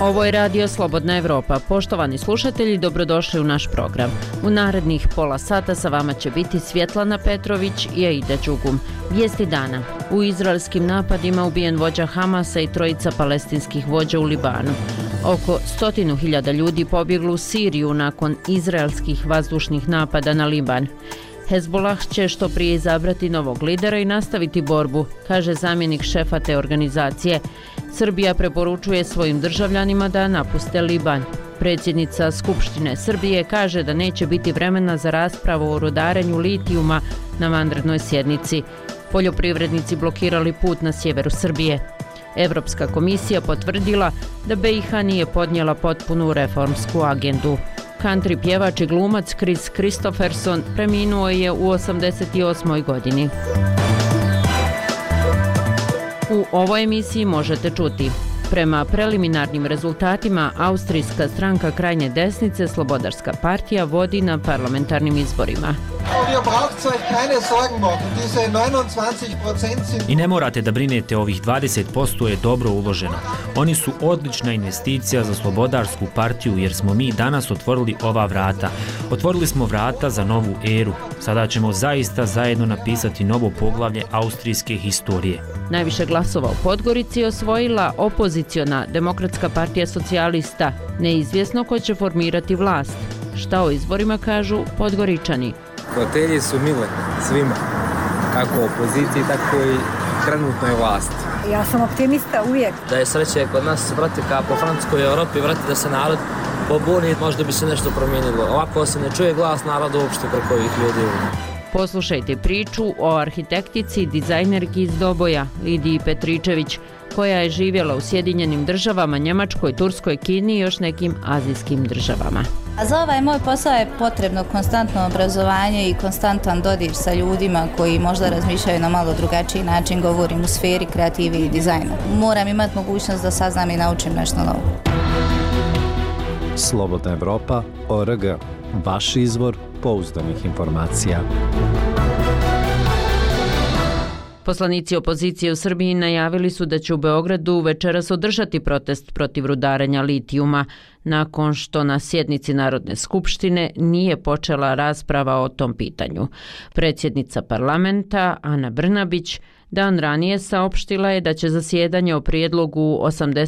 Ovo je Radio Slobodna Evropa. Poštovani slušatelji, dobrodošli u naš program. U narednih pola sata sa vama će biti Svjetlana Petrović i Aida Đugum. Vijesti dana. U izraelskim napadima ubijen vođa Hamasa i trojica palestinskih vođa u Libanu. Oko 100.000 ljudi pobjeglo u Siriju nakon izraelskih vazdušnih napada na Liban. Hezbollah će što prije izabrati novog lidera i nastaviti borbu, kaže zamjenik šefa te organizacije. Srbija preporučuje svojim državljanima da napuste Liban. Predsjednica Skupštine Srbije kaže da neće biti vremena za raspravu o rudarenju litijuma na vanrednoj sjednici. Poljoprivrednici blokirali put na sjeveru Srbije. Evropska komisija potvrdila da BiH nije podnijela potpunu reformsku agendu. Country pjevač i glumac Kris Kristofferson preminuo je u 88. godini. U ovoj emisiji možete čuti: prema preliminarnim rezultatima, austrijska stranka krajnje desnice Slobodarska partija vodi na parlamentarnim izborima. I ne morate da brinete, ovih 20% je dobro uloženo. Oni su odlična investicija za Slobodarsku partiju jer smo mi danas otvorili ova vrata. Otvorili smo vrata za novu eru. Sada ćemo zaista zajedno napisati novo poglavlje austrijske historije. Najviše glasova u Podgorici osvojila opoziciona Demokratska partija socijalista. Neizvjesno ko će formirati vlast. Šta o izborima kažu Podgoričani? Fotelje su mile svima, kako opoziciji, tako i trenutnoj vlasti. Ja sam optimista uvijek. Da je sreće kod nas, brate, kao po Francuskoj Europi, brate, da se narod pobuni, možda bi se nešto promijenilo. Ovako se ne čuje glas naroda uopšte preko ovih ljudi. Poslušajte priču o arhitektici i dizajnerki iz Doboja, Lidiji Petričević, koja je živjela u Sjedinjenim državama, Njemačkoj, Turskoj, Kini i još nekim azijskim državama. A za ovaj moj posao je potrebno konstantno obrazovanje i konstantan dodir sa ljudima koji možda razmišljaju na malo drugačiji način, govorim u sferi kreative i dizajna. Moram imati mogućnost da saznam i naučim nešto novo. Slobodna Evropa, ORG, vaš izvor pouzdanih informacija. Poslanici opozicije u Srbiji najavili su da će u Beogradu večeras održati protest protiv rudarenja litijuma, nakon što na sjednici Narodne skupštine nije počela rasprava o tom pitanju. Predsjednica parlamenta Ana Brnabić dan ranije saopštila je da će zasjedanje o prijedlogu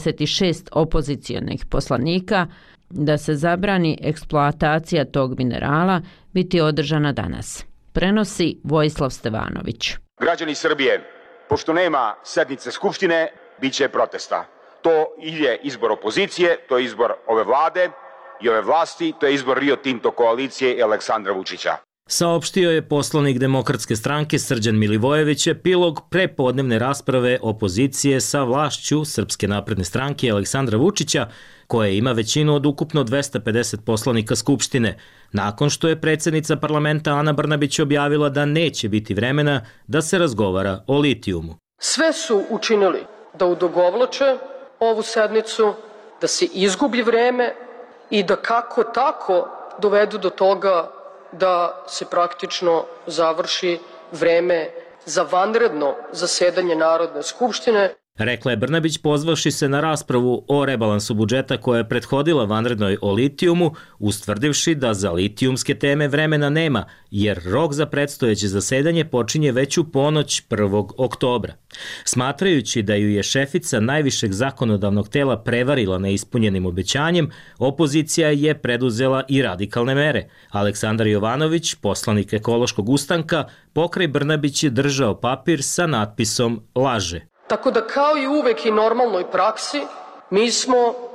86 opozicijonih poslanika da se zabrani eksploatacija tog minerala biti održana danas. Prenosi Vojislav Stevanović. Građani Srbije, pošto nema sednice Skupštine, bit će protesta. To je izbor opozicije, to je izbor ove vlade i ove vlasti, to je izbor Rio Tinto koalicije i Aleksandra Vučića. Saopštio je poslanik Demokratske stranke Srđan Milivojević epilog prepodnevne rasprave opozicije sa vlašću Srpske napredne stranke i Aleksandra Vučića, koja ima većinu od ukupno 250 poslanika Skupštine, nakon što je predsjednica parlamenta Ana Brnabić objavila da neće biti vremena da se razgovara o litijumu. Sve su učinili da odugovlače ovu sednicu, da se izgubi vreme i da kako tako dovedu do toga da se praktično završi vreme za vanredno zasedanje Narodne skupštine. Rekla je Brnabić pozvavši se na raspravu o rebalansu budžeta koja je prethodila vanrednoj o litijumu, ustvrdivši da za litijumske teme vremena nema, jer rok za predstojeće zasedanje počinje već u ponoć 1. oktobra. Smatrajući da ju je šefica najvišeg zakonodavnog tela prevarila neispunjenim obećanjem, opozicija je preduzela i radikalne mere. Aleksandar Jovanović, poslanik Ekološkog ustanka, pokraj Brnabić je držao papir sa natpisom "Laže". Tako da kao i uvek i normalnoj praksi, mi smo...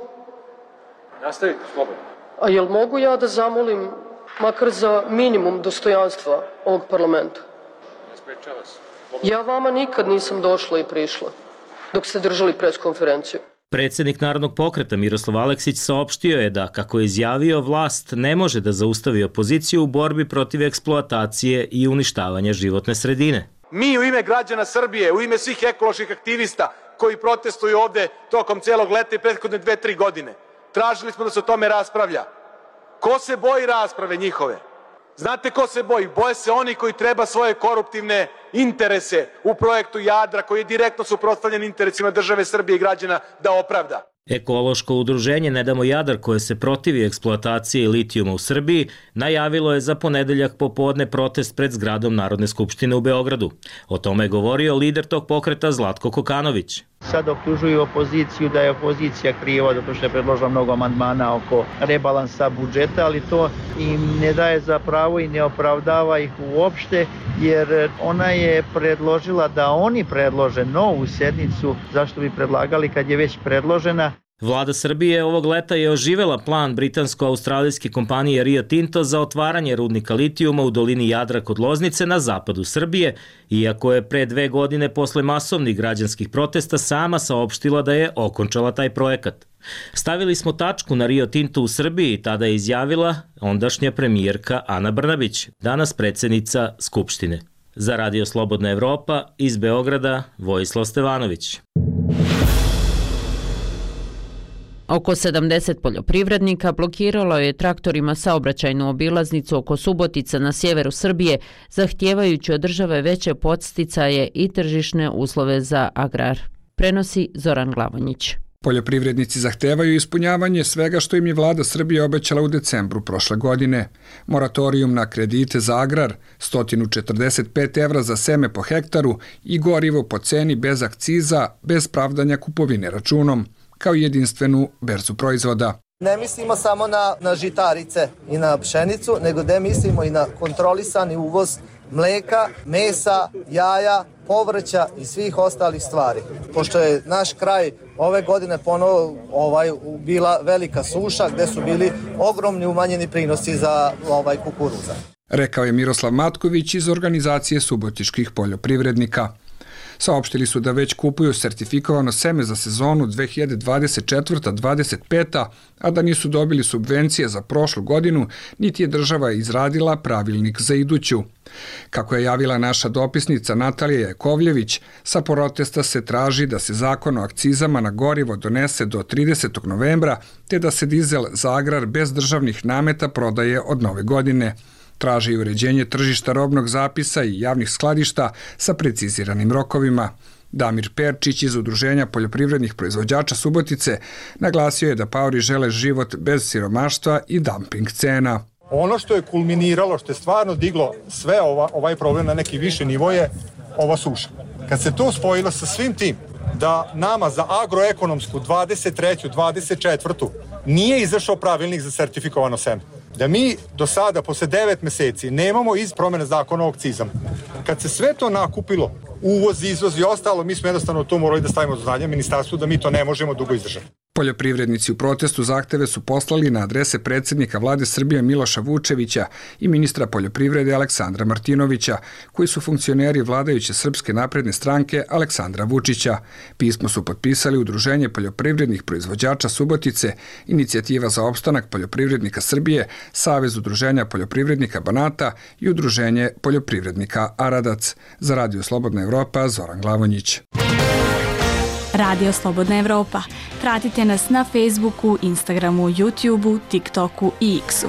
Nastavite, slobodno. A jel mogu ja da zamolim makar za minimum dostojanstva ovog parlamenta? Ne sprečava se. Ja vama nikad nisam došla i prišla dok ste držali preskonferenciju. Predsjednik Narodnog pokreta Miroslav Aleksić saopštio je da, kako je izjavio, vlast ne može da zaustavi opoziciju u borbi protiv eksploatacije i uništavanja životne sredine. Mi u ime građana Srbije, u ime svih ekoloških aktivista koji protestuju ovde tokom celog leta i prethodne 2-3 godine, tražili smo da se o tome raspravlja. Ko se boji rasprave njihove? Znate ko se boji? Boje se oni koji treba svoje koruptivne interese u projektu Jadra, koji je direktno suprotstavljen interesima države Srbije i građana, da opravda. Ekološko udruženje Ne damo Jadar, koje se protivi eksploataciji litijuma u Srbiji, najavilo je za ponedeljak popodne protest pred zgradom Narodne skupštine u Beogradu. O tome je govorio lider tog pokreta Zlatko Kokanović. Sad optužuju opoziciju da je opozicija kriva zato što je predložila mnogo amandmana oko rebalansa budžeta, ali to im ne daje za pravo i ne opravdava ih uopšte, jer ona je predložila da oni predlože novu sednicu, zašto bi predlagali kad je već predložena. Vlada Srbije ovog leta je oživela plan britansko-australijske kompanije Rio Tinto za otvaranje rudnika litijuma u dolini Jadra kod Loznice na zapadu Srbije, iako je pre 2 godine posle masovnih građanskih protesta sama saopštila da je okončala taj projekat. Stavili smo tačku na Rio Tinto u Srbiji, tada je izjavila ondašnja premijerka Ana Brnabić, danas predsjednica Skupštine. Za Radio Slobodna Evropa, iz Beograda, Vojislav Stevanović. Oko 70 poljoprivrednika blokiralo je traktorima saobraćajnu obilaznicu oko Subotica na sjeveru Srbije, zahtijevajući od države veće podsticaje i tržišne uslove za agrar. Prenosi Zoran Glavonjić. Poljoprivrednici zahtevaju ispunjavanje svega što im je vlada Srbije obećala u decembru prošle godine. Moratorijum na kredite za agrar, 145 evra za seme po hektaru i gorivo po ceni bez akciza, bez pravdanja kupovine računom, kao jedinstvenu berzu proizvoda. Ne mislimo samo na žitarice i na pšenicu, nego da mislimo i na kontrolisani uvoz mleka, mesa, jaja, povrća i svih ostalih stvari. Pošto je naš kraj ove godine ponovo bila velika suša gde su bili ogromni umanjeni prinosi za kukuruza. Rekao je Miroslav Matković iz organizacije subotičkih poljoprivrednika. Saopštili su da već kupuju sertifikovano seme za sezonu 2024-25, a da nisu dobili subvencije za prošlu godinu, niti je država izradila pravilnik za iduću. Kako je javila naša dopisnica Natalija Jakovljević, sa protesta se traži da se zakon o akcizama na gorivo donese do 30. novembra, te da se dizel za agrar bez državnih nameta prodaje od nove godine. Traži i uređenje tržišta robnog zapisa i javnih skladišta sa preciziranim rokovima. Damir Perčić iz Udruženja poljoprivrednih proizvođača Subotice naglasio je da paori žele život bez siromaštva i dumping cena. Ono što je kulminiralo, što je stvarno diglo sve ovaj problem na neki više nivo je ova suša. Kad se to spojilo sa svim tim da nama za agroekonomsku 23. 24. nije izašao pravilnik za sertifikovano seme, da mi do sada, posle 9 meseci, nemamo iz promene zakona o akcizama. Kad se sve to nakupilo, uvoz, izvoz i ostalo, mi smo jednostavno to morali da stavimo do znanja ministarstvu da mi to ne možemo dugo izdržati. Poljoprivrednici u protestu zahteve su poslali na adrese predsjednika vlade Srbije Miloša Vučevića i ministra poljoprivrede Aleksandra Martinovića, koji su funkcioneri vladajuće Srpske napredne stranke Aleksandra Vučića. Pismo su potpisali Udruženje poljoprivrednih proizvođača Subotice, Inicijativa za opstanak poljoprivrednika Srbije, Savez udruženja poljoprivrednika Banata i Udruženje poljoprivrednika Aradac. Za Radio Slobodna Evropa, Zoran Glavonjić. Radio Slobodna Evropa. Pratite nas na Facebooku, Instagramu, YouTubeu, TikToku i X-u.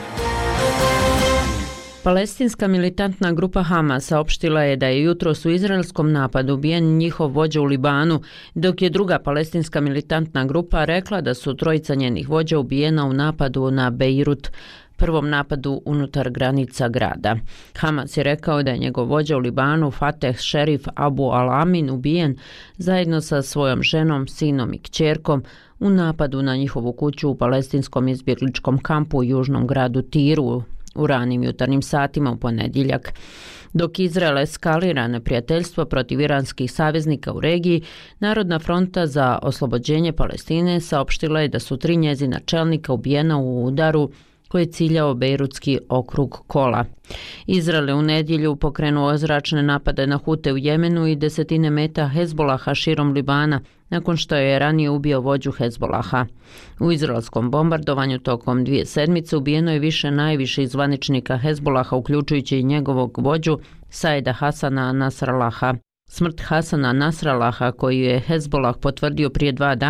Palestinska militantna grupa Hamas saopštila je da je jutros u izraelskom napadu ubijen njihov vođa u Libanu, dok je druga palestinska militantna grupa rekla da su 3 njenih vođa ubijena u napadu na Bejrut, prvom napadu unutar granica grada. Hamas je rekao da je njegov vođa u Libanu Fateh Šerif Abu Al-Amin ubijen zajedno sa svojom ženom, sinom i kćerkom u napadu na njihovu kuću u palestinskom izbjegličkom kampu u južnom gradu Tiru u ranim jutarnjim satima u ponedjeljak. Dok Izrael eskalira neprijateljstvo protiv iranskih saveznika u regiji, Narodna fronta za oslobođenje Palestine saopštila je da su 3 njezina čelnika ubijena u udaru koji je ciljao Bejrutski okrug Kola. Izrael je u nedjelju pokrenuo zračne napade na Hute u Jemenu i desetine meta Hezbolaha širom Libana, nakon što je ranije ubio vođu Hezbolaha. U izraelskom bombardovanju tokom 2 sedmice ubijeno je više najviših zvaničnika Hezbolaha, uključujući i njegovog vođu Saida Hasana Nasrallaha. Smrt Hasana Nasrallaha, koju je Hezbolah potvrdio prije 2 dana,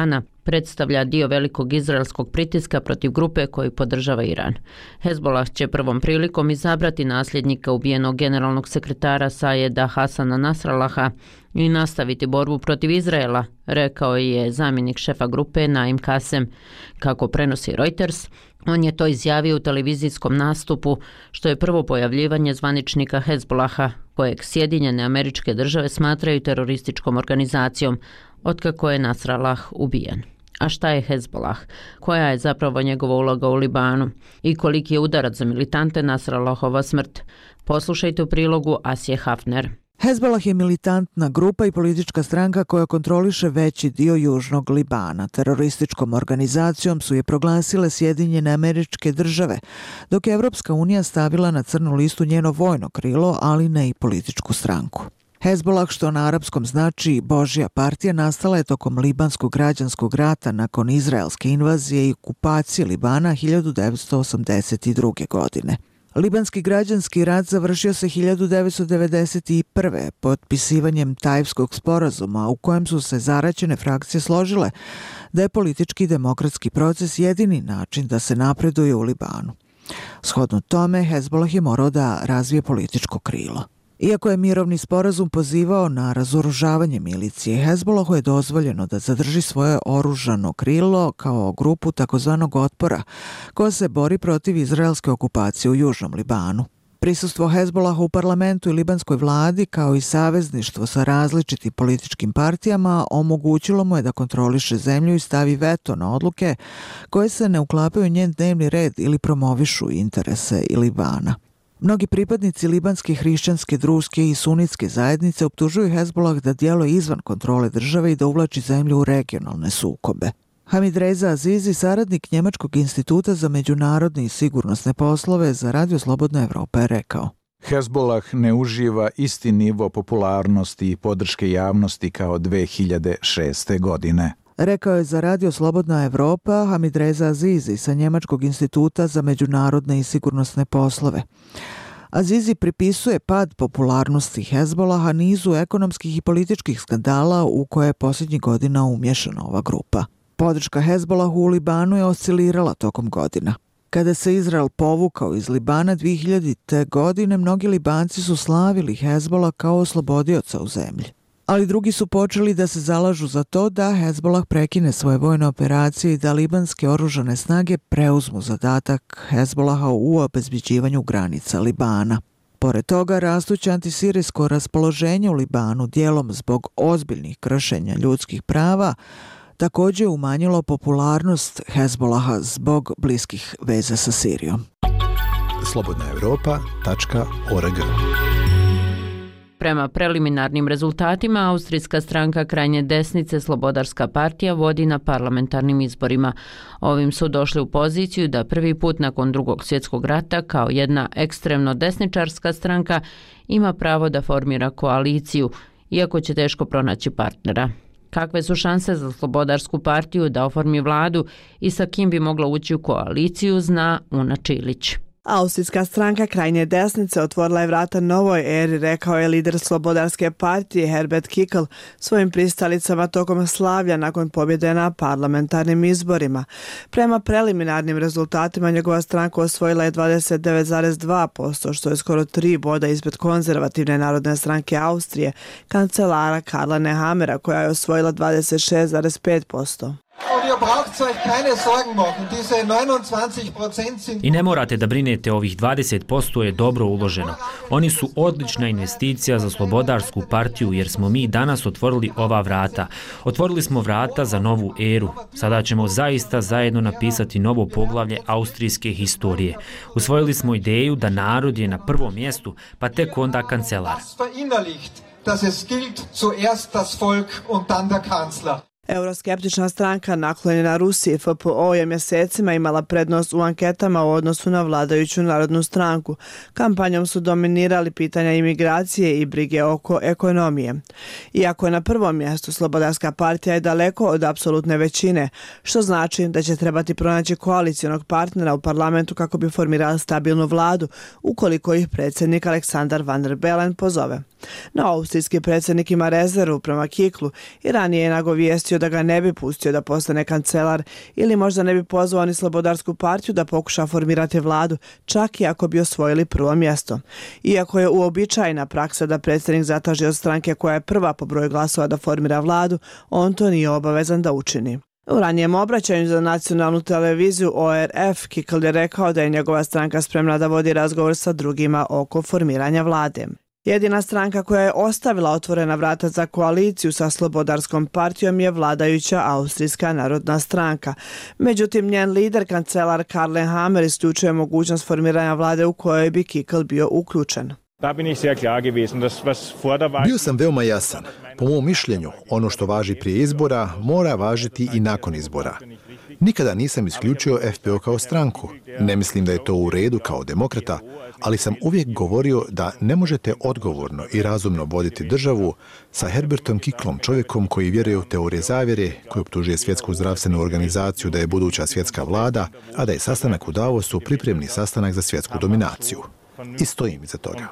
predstavlja dio velikog izraelskog pritiska protiv grupe koju podržava Iran. Hezbollah će prvom prilikom izabrati nasljednika ubijenog generalnog sekretara Sajeda Hasana Nasrallaha i nastaviti borbu protiv Izraela, rekao je zamjenik šefa grupe Naim Kasem. Kako prenosi Reuters, on je to izjavio u televizijskom nastupu, što je prvo pojavljivanje zvaničnika Hezbollaha, kojeg Sjedinjene Američke Države smatraju terorističkom organizacijom, otkako je Nasrallah ubijen. A šta je Hezbollah? Koja je zapravo njegova uloga u Libanu? I koliki je udarac za militante Nasrallahova smrt? Poslušajte u prilogu Asije Hafner. Hezbollah je militantna grupa i politička stranka koja kontroliše veći dio južnog Libana. Terorističkom organizacijom su je proglasile Sjedinjene Američke Države, dok je Evropska unija stavila na crnu listu njeno vojno krilo, ali ne i političku stranku. Hezbollah, što na arapskom znači Božja partija, nastala je tokom libanskog građanskog rata nakon izraelske invazije i okupacije Libana 1982. godine. Libanski građanski rat završio se 1991. potpisivanjem Tajfskog sporazuma u kojem su se zaraćene frakcije složile da je politički i demokratski proces jedini način da se napreduje u Libanu. Shodno tome, Hezbollah je morao da razvije političko krilo. Iako je mirovni sporazum pozivao na razoružavanje milicije, Hezbollahu je dozvoljeno da zadrži svoje oružano krilo kao grupu takozvanog otpora koja se bori protiv izraelske okupacije u južnom Libanu. Prisustvo Hezbollaha u parlamentu i libanskoj vladi kao i savezništvo sa različitim političkim partijama omogućilo mu je da kontroliše zemlju i stavi veto na odluke koje se ne uklapaju u njen dnevni red ili promovišu interese Libana. Mnogi pripadnici libanske hrišćanske, druske i sunitske zajednice optužuju Hezbollah da djeluje izvan kontrole države i da uvlači zemlju u regionalne sukobe. Hamid Reza Azizi, saradnik Njemačkog instituta za međunarodne i sigurnosne poslove za Radio Slobodna Evropa, je rekao: Hezbollah ne uživa isti nivo popularnosti i podrške javnosti kao 2006. godine. Rekao je za Radio Slobodna Evropa Hamid Reza Azizi sa Njemačkog instituta za međunarodne i sigurnosne poslove. Azizi pripisuje pad popularnosti Hezbollaha nizu ekonomskih i političkih skandala u koje je posljednjih godina umješana ova grupa. Podrška Hezbollahu u Libanu je oscilirala tokom godina. Kada se Izrael povukao iz Libana 2000. godine, mnogi Libanci su slavili Hezbollah kao oslobodioca u zemlji. Ali drugi su počeli da se zalažu za to da Hezbollah prekine svoje vojne operacije i da libanske oružane snage preuzmu zadatak Hezbollaha u obezbeđivanju granica Libana. Pored toga, rastuće antisirijsko raspoloženje u Libanu, dijelom zbog ozbiljnih kršenja ljudskih prava, također umanjilo popularnost Hezbollaha zbog bliskih veza sa Sirijom. slobodnaevropa.org. Prema preliminarnim rezultatima, austrijska stranka krajnje desnice Slobodarska partija vodi na parlamentarnim izborima. Ovim su došli u poziciju da prvi put nakon Drugog svjetskog rata kao jedna ekstremno desničarska stranka ima pravo da formira koaliciju, iako će teško pronaći partnera. Kakve su šanse za Slobodarsku partiju da oformi vladu i sa kim bi mogla ući u koaliciju, zna Una Čilić. Austrijska stranka krajnje desnice otvorila je vrata novoj eri, rekao je lider Slobodarske partije Herbert Kickl svojim pristalicama tokom slavlja nakon pobjede na parlamentarnim izborima. Prema preliminarnim rezultatima njegova stranka osvojila je 29,2%, što je skoro 3 boda ispred konzervativne narodne stranke Austrije, kancelara Karla Nehammera, koja je osvojila 26,5%. I ne morate da brinete, ovih 20% je dobro uloženo. Oni su odlična investicija za Slobodarsku partiju jer smo mi danas otvorili ova vrata. Otvorili smo vrata za novu eru. Sada ćemo zaista zajedno napisati novo poglavlje austrijske historije. Usvojili smo ideju da narod je na prvom mjestu, pa tek onda kancelar. Euroskeptična stranka naklonjena Rusiji FPO je mjesecima imala prednost u anketama u odnosu na vladajuću narodnu stranku. Kampanjom su dominirali pitanja imigracije i brige oko ekonomije. Iako je na prvom mjestu, Slobodarska partija je daleko od apsolutne većine, što znači da će trebati pronaći koalicionog partnera u parlamentu kako bi formirali stabilnu vladu, ukoliko ih predsjednik Aleksandar Van der Bellen pozove. No, austrijski predsjednik ima rezervu prema Kiklu i ranije je nagovijestio da ga ne bi pustio da postane kancelar ili možda ne bi pozvao ni Slobodarsku partiju da pokuša formirati vladu, čak i ako bi osvojili prvo mjesto. Iako je uobičajena praksa da predsjednik zatraži od stranke koja je prva po broju glasova da formira vladu, on to nije obavezan da učini. U ranijem obraćanju za nacionalnu televiziju ORF, Kikl je rekao da je njegova stranka spremna da vodi razgovor sa drugima oko formiranja vlade. Jedina stranka koja je ostavila otvorena vrata za koaliciju sa Slobodarskom partijom je vladajuća Austrijska narodna stranka. Međutim, njen lider, kancelar Karl Nehammer, isključuje mogućnost formiranja vlade u kojoj bi Kikl bio uključen. Bio sam veoma jasan. Po mom mišljenju, ono što važi prije izbora mora važiti i nakon izbora. Nikada nisam isključio FPÖ kao stranku. Ne mislim da je to u redu kao demokrata, ali sam uvijek govorio da ne možete odgovorno i razumno voditi državu sa Herbertom Kiklom, čovjekom koji vjeruje u teorije zavjere, koji optužuje Svjetsku zdravstvenu organizaciju da je buduća svjetska vlada, a da je sastanak u Davosu pripremni sastanak za svjetsku dominaciju. I stojim iza toga.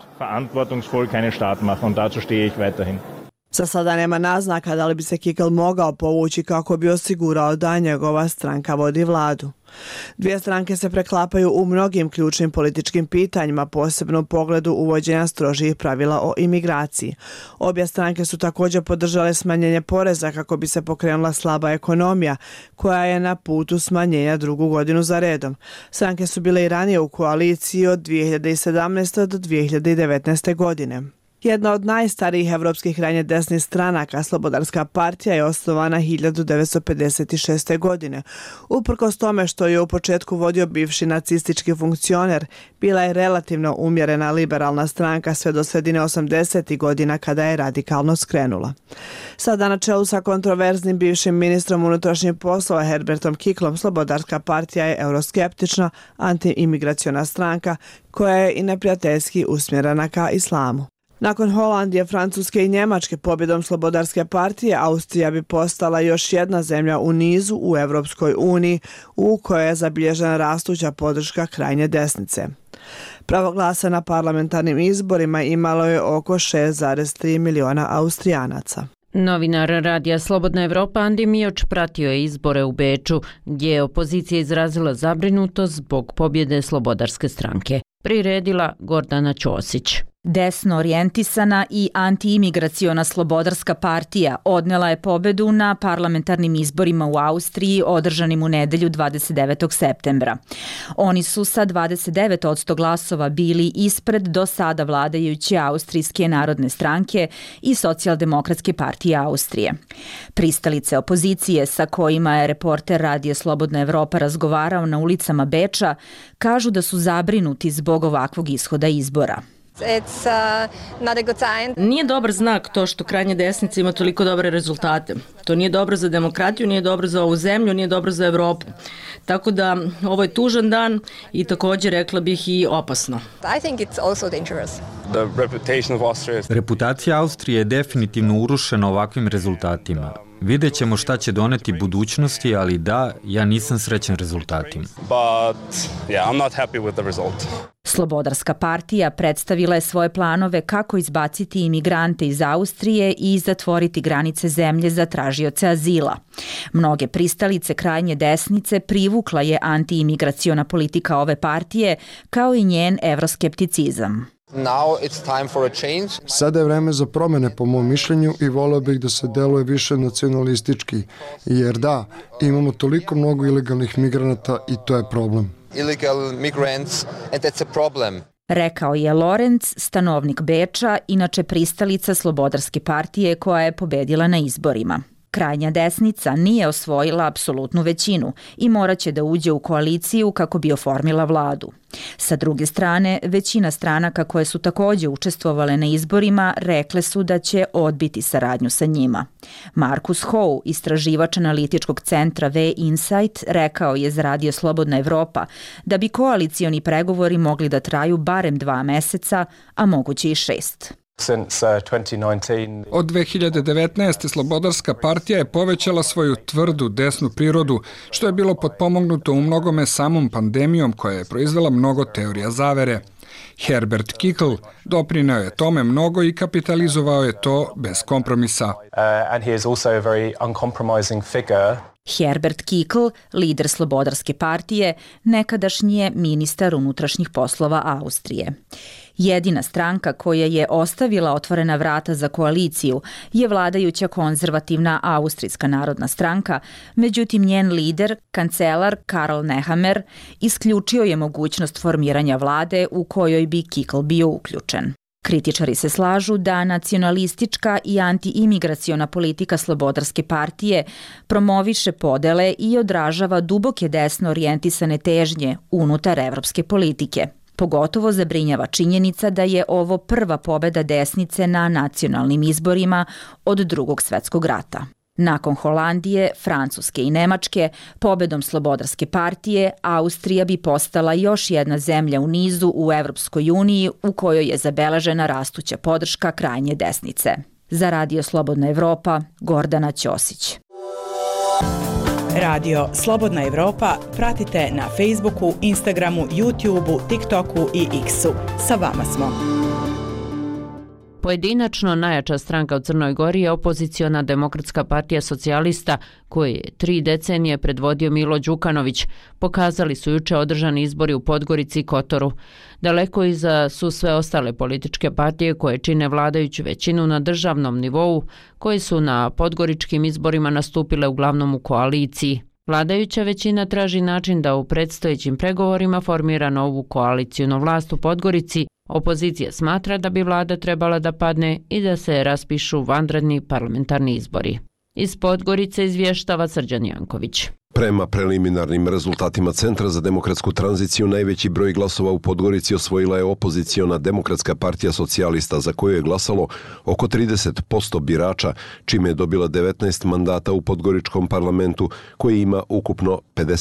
Za sada nema naznaka da li bi se Kikl mogao povući kako bi osigurao da njegova stranka vodi vladu. Dvije stranke se preklapaju u mnogim ključnim političkim pitanjima, posebno u pogledu uvođenja strožijih pravila o imigraciji. Obje stranke su također podržale smanjenje poreza kako bi se pokrenula slaba ekonomija, koja je na putu smanjenja drugu godinu za redom. Stranke su bile i ranije u koaliciji od 2017. do 2019. godine. Jedna od najstarijih evropskih krajnje desnih stranaka, Slobodarska partija, je osnovana 1956. godine. Uprkos tome što je u početku vodio bivši nacistički funkcioner, bila je relativno umjerena liberalna stranka sve do sredine 80. godina kada je radikalno skrenula. Sada na čelu sa kontroverznim bivšim ministrom unutrašnjih poslova Herbertom Kiklom, Slobodarska partija je euroskeptična, antiimigraciona stranka koja je i neprijateljski usmjerena ka islamu. Nakon Holandije, Francuske i Njemačke pobjedom Slobodarske partije, Austrija bi postala još jedna zemlja u nizu u Evropskoj uniji u kojoj je zabilježena rastuća podrška krajnje desnice. Pravo glasa na parlamentarnim izborima imalo je oko 6,3 miliona Austrijanaca. Novinar Radija Slobodna Evropa Andi Mioč pratio je izbore u Beču, gdje je opozicija izrazila zabrinutost zbog pobjede Slobodarske stranke. Priredila Gordana Ćosić. Desno orijentisana i antiimigraciona Slobodarska partija odnela je pobedu na parlamentarnim izborima u Austriji održanim u nedelju 29. septembra. Oni su sa 29% glasova bili ispred do sada vladajuće Austrijske narodne stranke i Socijaldemokratske partije Austrije. Pristalice opozicije sa kojima je reporter Radija Slobodna Evropa razgovarao na ulicama Beča kažu da su zabrinuti zbog ovakvog ishoda izbora. Nije dobar znak to što krajnja desnica ima toliko dobre rezultate. To nije dobro za demokratiju, nije dobro za ovu zemlju, nije dobro za Evropu. Tako da ovo je tužan dan i također rekla bih i opasno. Reputacija Austrije je definitivno urušena ovakvim rezultatima. Vidjet ćemo šta će doneti budućnosti, ali da, ja nisam srećan rezultatima. Slobodarska partija predstavila je svoje planove kako izbaciti imigrante iz Austrije i zatvoriti granice zemlje za tražioce azila. Mnoge pristalice krajnje desnice privukla je antiimigraciona politika ove partije, kao i njen evroskepticizam. Sada je vreme za promjene po mom mišljenju i voleo bih da se deluje više nacionalistički, jer da, imamo toliko mnogo ilegalnih migranata i to je problem. Rekao je Lorenz, stanovnik Beča, inače pristalica Slobodarske partije koja je pobedila na izborima. Krajnja desnica nije osvojila apsolutnu većinu i morat će da uđe u koaliciju kako bi oformila vladu. Sa druge strane, većina stranaka koje su također učestvovale na izborima rekle su da će odbiti saradnju sa njima. Markus Howe, istraživač analitičkog centra V-Insight, rekao je za Radio Slobodna Evropa da bi koalicioni pregovori mogli da traju barem 2 meseca, a moguće i 6. Od 2019. Slobodarska partija je povećala svoju tvrdu desnu prirodu, što je bilo potpomognuto u mnogome samom pandemijom koja je proizvela mnogo teorija zavere. Herbert Kickl doprineo je tome mnogo i kapitalizovao je to bez kompromisa. Herbert Kickl, lider Slobodarske partije, nekadašnji je ministar unutrašnjih poslova Austrije. Jedina stranka koja je ostavila otvorena vrata za koaliciju je vladajuća konzervativna Austrijska narodna stranka, međutim njen lider, kancelar Karl Nehammer, isključio je mogućnost formiranja vlade u kojoj bi Kickl bio uključen. Kritičari se slažu da nacionalistička i antiimigraciona politika Slobodarske partije promoviše podele i odražava duboke desno orijentisane težnje unutar evropske politike. Pogotovo zabrinjava činjenica da je ovo prva pobeda desnice na nacionalnim izborima od Drugog svetskog rata. Nakon Holandije, Francuske i Nemačke, pobedom Slobodarske partije, Austrija bi postala još jedna zemlja u nizu u Evropskoj uniji u kojoj je zabeležena rastuća podrška krajnje desnice. Za Radio Slobodna Evropa, Gordana Ćosić. Radio Slobodna Evropa pratite na Facebooku, Instagramu, YouTubeu, TikToku i X-u. Sa vama smo. Pojedinačno najjača stranka u Crnoj Gori je opoziciona Demokratska partija socijalista, koju je 3 decenije predvodio Milo Đukanović, pokazali su juče održani izbori u Podgorici i Kotoru. Daleko iza su sve ostale političke partije koje čine vladajuću većinu na državnom nivou, koje su na podgoričkim izborima nastupile uglavnom u koaliciji. Vladajuća većina traži način da u predstojećim pregovorima formira novu koalicijnu vlast u Podgorici. Opozicija smatra da bi vlada trebala da padne i da se raspišu vanredni parlamentarni izbori. Iz Podgorice izvještava Srđan Janković. Prema preliminarnim rezultatima Centra za demokratsku tranziciju, najveći broj glasova u Podgorici osvojila je opoziciona Demokratska partija socijalista, za koju je glasalo oko 30% birača, čime je dobila 19 mandata u podgoričkom parlamentu, koji ima ukupno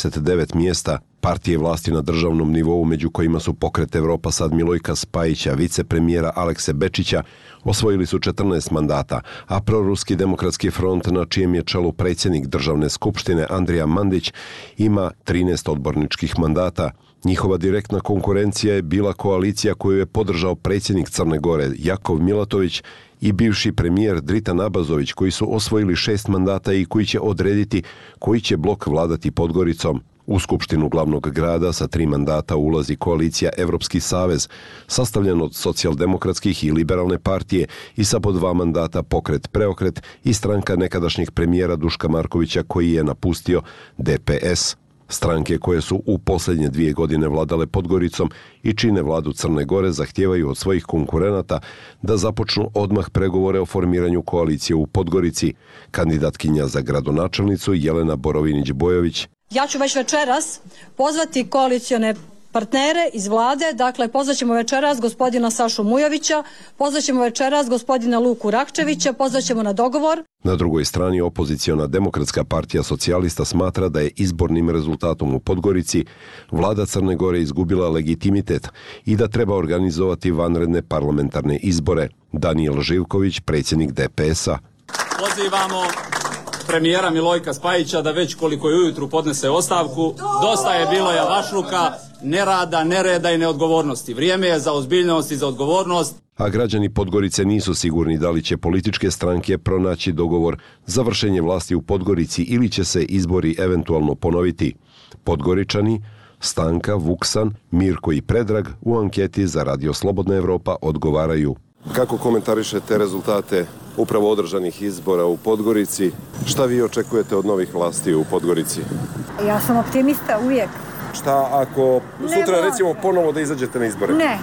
59 mjesta. Partije vlasti na državnom nivou, među kojima su Pokret Evropa sad Milojka Spajića, vicepremijera Alekse Bečića, osvojili su 14 mandata, a proruski demokratski front, na čijem je čelu predsjednik državne skupštine Andrija Mandić, ima 13 odborničkih mandata. Njihova direktna konkurencija je bila koalicija koju je podržao predsjednik Crne Gore Jakov Milatović i bivši premijer Dritan Abazović, koji su osvojili 6 mandata i koji će odrediti koji će blok vladati Podgoricom. U Skupštinu glavnog grada sa 3 mandata ulazi koalicija Evropski savez, sastavljen od socijaldemokratskih i liberalne partije, i sa po 2 mandata Pokret Preokret i stranka nekadašnjeg premijera Duška Markovića, koji je napustio DPS. Stranke koje su u posljednje 2 godine vladale Podgoricom i čine vladu Crne Gore zahtijevaju od svojih konkurenata da započnu odmah pregovore o formiranju koalicije u Podgorici. Kandidatkinja za gradonačelnicu Jelena Borovinić-Bojović: ja ću već večeras pozvati koalicione partnere iz vlade, dakle pozvaćemo večeras gospodina Sašu Mujovića, pozvaćemo večeras gospodina Luku Rakčevića, pozvaćemo na dogovor. Na drugoj strani opoziciona Demokratska partija socijalista smatra da je izbornim rezultatom u Podgorici vlada Crne Gore izgubila legitimitet i da treba organizovati vanredne parlamentarne izbore. Danijel Živković, predsjednik DPS-a: pozivamo premijera Milojka Spajića da već koliko je ujutru podnese ostavku. Dosta je bilo javašluka, nerada, nereda i neodgovornosti. Vrijeme je za ozbiljnost i za odgovornost. A građani Podgorice nisu sigurni da li će političke stranke pronaći dogovor za vršenje vlasti u Podgorici ili će se izbori eventualno ponoviti. Podgoričani Stanka, Vuksan, Mirko i Predrag u anketi za Radio Slobodna Evropa odgovaraju: kako komentarišete rezultate upravo održanih izbora u Podgorici? Šta vi očekujete od novih vlasti u Podgorici? Ja sam optimista uvijek. Šta ako sutra recimo ponovo da izađete na izbore? Ne,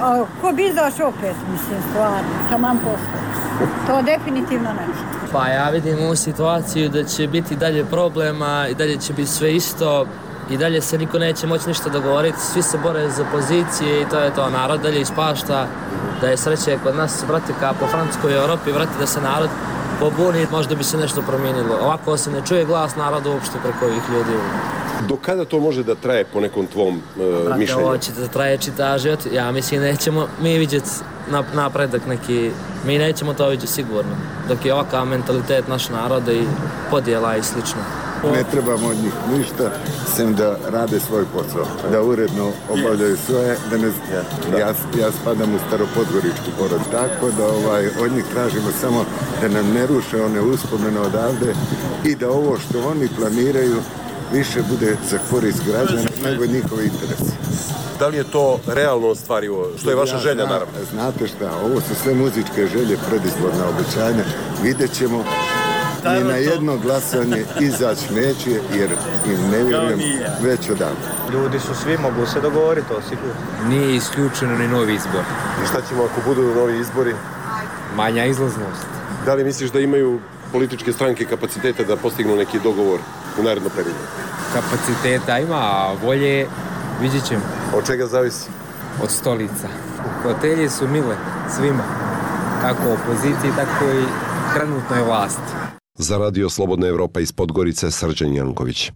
ko bi izašao opet, mislim, stvarno, taman posto. To definitivno ne. Pa ja vidim ovu situaciju da će biti dalje problema i dalje će biti sve isto i dalje se niko neće moći ništa dogovoriti, svi se bore za pozicije i to je to, narod dalje ispašta. Da je sreće kod nas, brate, kao po Francuskoj Europi, brate, da se narod pobuni, možda bi se nešto promijenilo. Ovako se ne čuje glas naroda uopšte preko ovih ljudi. Do kada to može da traje po nekom tvom mišljenju? Brate, ovo će da traje čitav život. Ja mislim, nećemo mi vidjeti napredak neki, mi nećemo to vidjeti sigurno. Dok je ovakav mentalitet naš naroda i podjela i slično. Ne trebamo od njih ništa, sem da rade svoj posao, da uredno obavljaju svoje, ja spadam u staropodgoričku porodicu, tako da od njih tražimo samo da nam ne ruše one uspomene odavde i da ovo što oni planiraju više bude za korist građana nego njihovi interesi. Da li je to realno ostvarivo? Što je vaša želja, naravno? Znate šta, ovo su sve muzičke želje, predizborna obećanja. Vidjet ćemo, ni na jedno glasanje izaći neće, jer im ne vjerujem već odavno. Ljudi su svi, mogu se dogovoriti, to sigurno. Nije isključeno ni novi izbor. I šta ćemo ako budu novi izbori? Manja izlaznost. Da li misliš da imaju političke stranke kapacitete da postignu neki dogovor u narednom periodu? Kapaciteta ima, a volje vidjet ćemo. Od čega zavisi? Od stolica. Fotelje su mile svima, kako opoziciji, tako i trenutnoj vlasti. Za Radio Slobodna Evropa iz Podgorice, Srđan Janković.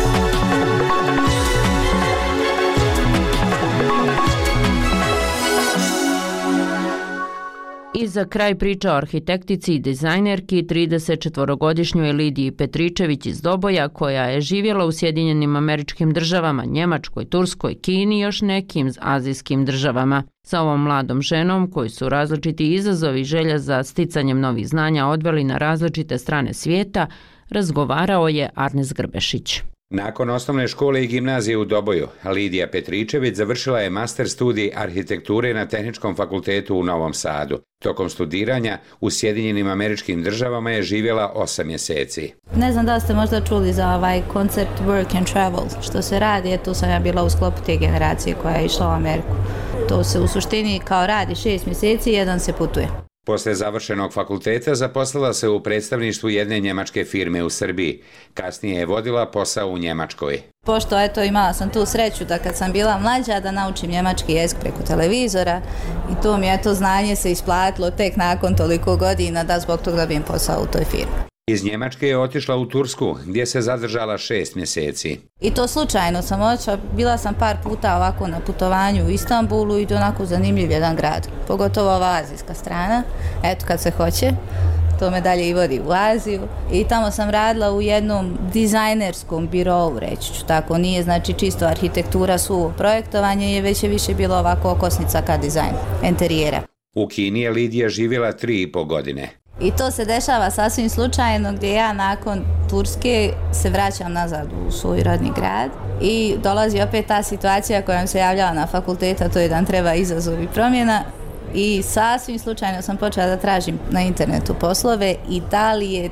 I za kraj priča o arhitektici i dizajnerki 34-godišnjoj Lidiji Petričević iz Doboja, koja je živjela u Sjedinjenim Američkim Državama, Njemačkoj, Turskoj, Kini i još nekim azijskim državama. Sa ovom mladom ženom, koji su različiti izazovi i želja za sticanjem novih znanja odveli na različite strane svijeta, razgovarao je Arnes Grbešić. Nakon osnovne škole i gimnazije u Doboju, Lidija Petričević završila je master studij arhitekture na Tehničkom fakultetu u Novom Sadu. Tokom studiranja u Sjedinjenim Američkim Državama je živjela 8 mjeseci. Ne znam da ste možda čuli za ovaj koncept work and travel. Što se radi, tu sam ja bila u sklopu te generacije koja je išla u Ameriku. To se u suštini kao radi 6 mjeseci i jedan se putuje. Posle završenog fakulteta zaposlila se u predstavništvu jedne njemačke firme u Srbiji. Kasnije je vodila posao u Njemačkoj. Pošto imala sam tu sreću da kad sam bila mlađa da naučim njemački jezik preko televizora i to mi je to znanje se isplatilo tek nakon toliko godina da zbog toga dobijem posao u toj firmi. Iz Njemačke je otišla u Tursku, gdje se zadržala 6 mjeseci. I to slučajno sam otišla, bila sam par puta ovako na putovanju u Istanbulu i to onako zanimljiv jedan grad, pogotovo ova azijska strana, eto kad se hoće, to me dalje i vodi u Aziju i tamo sam radila u jednom dizajnerskom birovu, reći ću tako, nije znači čisto arhitektura, suvo projektovanje, je već je više bilo ovako okosnica ka dizajn, interijera. U Kini je Lidija živjela 3,5 godine. I to se dešava sasvim slučajno gdje ja nakon Turske se vraćam nazad u svoj rodni grad i dolazi opet ta situacija koja mi se javljala na fakulteta, to je da treba izazov i promjena i sasvim slučajno sam počela da tražim na internetu poslove i da li je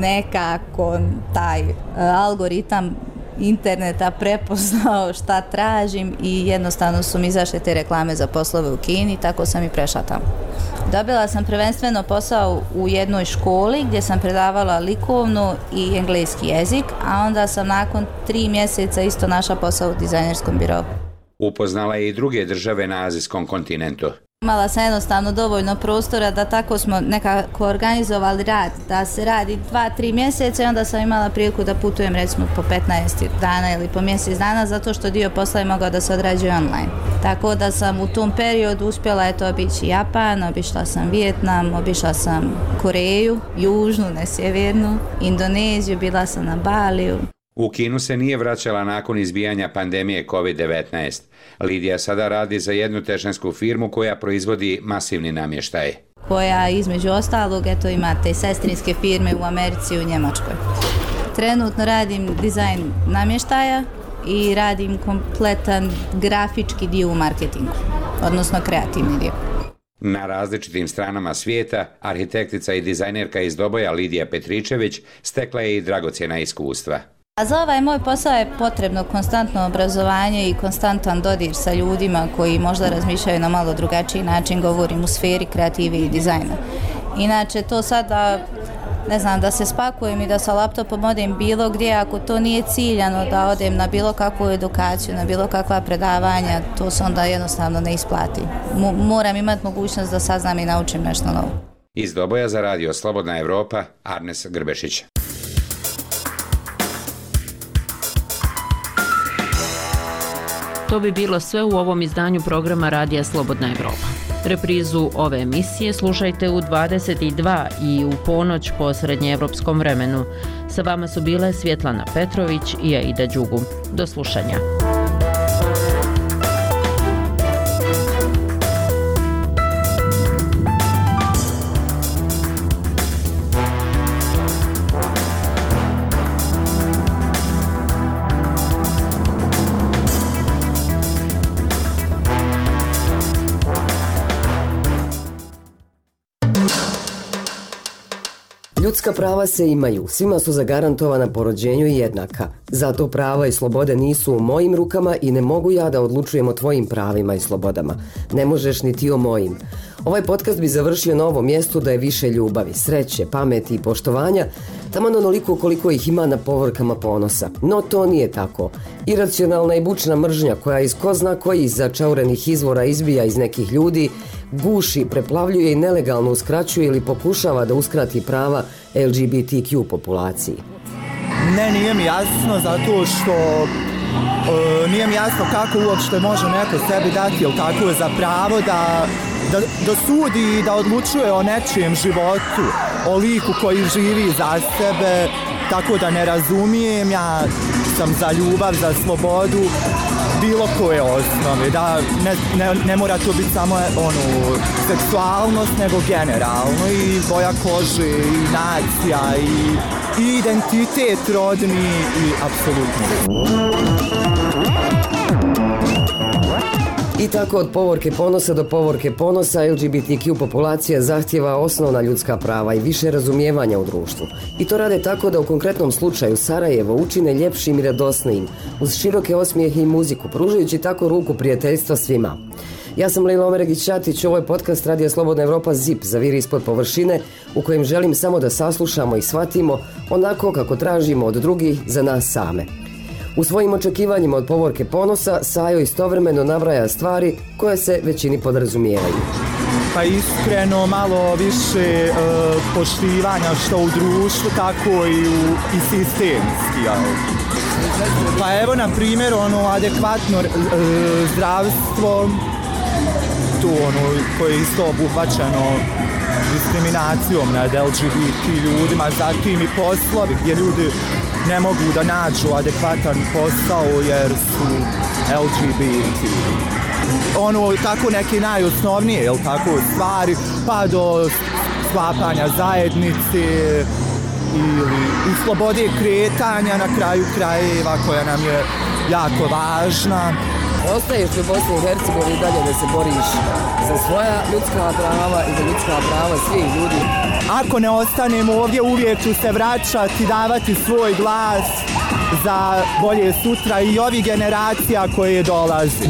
nekako taj algoritam interneta prepoznao šta tražim i jednostavno su mi izašle te reklame za poslove u Kini, tako sam i prešla tamo. Dobila sam prvenstveno posao u jednoj školi gdje sam predavala likovnu i engleski jezik, a onda sam nakon 3 mjeseca isto našla posao u dizajnerskom birovu. Upoznala je i druge države na azijskom kontinentu. Imala sam jednostavno dovoljno prostora da tako smo nekako organizovali rad, da se radi 2-3 mjeseca i onda sam imala priliku da putujem recimo po 15 dana ili po mjesec dana zato što dio posla je mogao da se odrađuje online. Tako da sam u tom periodu uspjela obići Japan, obišla sam Vijetnam, obišla sam Koreju, južnu, ne sjevernu, Indoneziju, bila sam na Baliju. U Kinu se nije vraćala nakon izbijanja pandemije COVID-19. Lidija sada radi za jednu težansku firmu koja proizvodi masivni namještaj. Koja između ostalog ima te sestrinske firme u Americi i u Njemačkoj. Trenutno radim dizajn namještaja i radim kompletan grafički dio u marketingu, odnosno kreativni dio. Na različitim stranama svijeta, arhitektica i dizajnerka iz Doboja Lidija Petričević stekla je i dragocjena iskustva. A za ovaj moj posao je potrebno konstantno obrazovanje i konstantan dodir sa ljudima koji možda razmišljaju na malo drugačiji način, govorim u sferi kreative i dizajna. Inače to sada, ne znam, da se spakujem i da sa laptopom odem bilo gdje, ako to nije ciljano da odem na bilo kakvu edukaciju, na bilo kakva predavanja, to se onda jednostavno ne isplati. Moram imati mogućnost da saznam i naučim nešto novo. Iz Doboja za Radio Slobodna Evropa, Arnes Grbešić. To bi bilo sve u ovom izdanju programa Radija Slobodna Evropa. Reprizu ove emisije slušajte u 22 i u ponoć po srednjeevropskom vremenu. Sa vama su bile Svjetlana Petrović i Aida Đugum. Do slušanja. Ljudska prava se imaju, svima su zagarantovana po rođenju i jednaka. Zato prava i slobode nisu u mojim rukama i ne mogu ja da odlučujem o tvojim pravima i slobodama. Ne možeš ni ti o mojim. Ovaj podcast bi završio na ovom mjestu da je više ljubavi, sreće, pameti i poštovanja, taman onoliko koliko ih ima na povorkama ponosa. No to nije tako. Iracionalna i bučna mržnja koja iz ko zna kojih začaurenih izvora izbija iz nekih ljudi, guši, preplavljuje i nelegalno uskraćuje ili pokušava da uskrati prava LGBTQ populaciji. Ne, nije mi jasno zato što nije mi jasno kako uopšte može neko sebi dati ili kako je za pravo da sudi i da odlučuje o nečijem životu, o liku koji živi za sebe, tako da ne razumijem, ja sam za ljubav, za slobodu, bilo koje osnove, da ne mora to biti samo seksualnost, nego generalno i boja kože, i nacija, i identitet rodni, i apsolutno. I tako od povorke ponosa do povorke ponosa LGBTQ populacija zahtjeva osnovna ljudska prava i više razumijevanja u društvu. I to rade tako da u konkretnom slučaju Sarajevo učine ljepšim i radosnijim, uz široke osmijehe i muziku, pružajući tako ruku prijateljstva svima. Ja sam Lejla Omeregić-Ćatić, ovo je podcast Radija Slobodna Evropa ZIP, Zaviri ispod površine, u kojem želim samo da saslušamo i shvatimo onako kako tražimo od drugih za nas same. U svojim očekivanjima od povorke ponosa Sajo istovremeno nabraja stvari koje se većini podrazumijevaju. Pa iskreno malo više poštivanja što u društvu, tako i sistemski. Pa evo na primjer adekvatno zdravstvo, tu koje je isto obuhvaćeno diskriminacijom nad LGBT ljudima, zatim i poslovi gdje ljudi ne mogu da nađu adekvatan posao jer su LGBT. Tako neke najosnovnije, stvari, pa do sklapanja zajednice i slobode kretanja na kraju krajeva koja nam je jako važna. Ostaješ u Bosni i Hercegovini dalje da se boriš za svoja ljudska prava i za ljudska prava svih ljudi. Ako ne ostanem ovdje, uvijek ću se vraćati, davati svoj glas za bolje sutra i ovih generacija koje dolazi.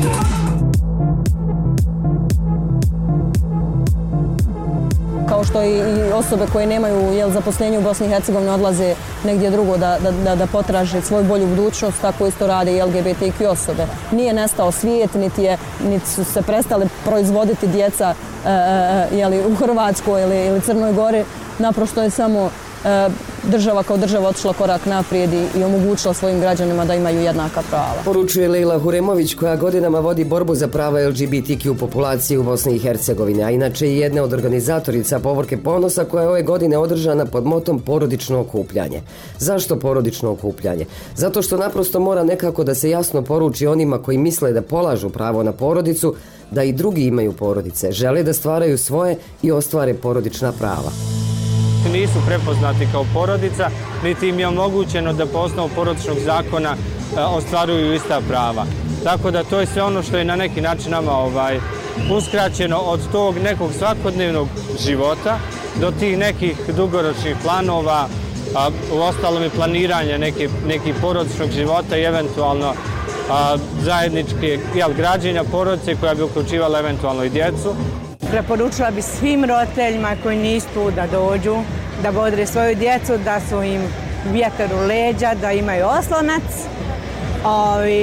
Kao što i osobe koje nemaju zaposlenje u Bosni i Hercegovini odlaze negdje drugo da potraže svoju bolju budućnost, tako isto rade i LGBTQ osobe. Nije nestao svijet, niti su se prestali proizvoditi djeca u Hrvatskoj ili Crnoj Gori. Naprosto je samo država kao država otišla korak naprijed i omogućila svojim građanima da imaju jednaka prava. Poručuje Lejla Huremović koja godinama vodi borbu za prava LGBTQ populacije u Bosni i Hercegovini, a inače je jedna od organizatorica povorke ponosa koja je ove godine održana pod motom porodično okupljanje. Zašto porodično okupljanje? Zato što naprosto mora nekako da se jasno poruči onima koji misle da polažu pravo na porodicu, da i drugi imaju porodice, žele da stvaraju svoje i ostvare porodična prava. Nisu prepoznati kao porodica, niti im je omogućeno da po osnovu porodičnog zakona ostvaruju ista prava. Tako da to je sve ono što je na neki način nama uskraćeno od tog nekog svakodnevnog života do tih nekih dugoročnih planova, u ostalom i planiranja nekih porodičnog života i eventualno zajedničke građenja porodice koja bi uključivala eventualno i djecu. Preporučila bi svim roditeljima koji nisu tu da dođu, da bodre svoju djecu, da su im vjetar u leđa, da imaju oslonac.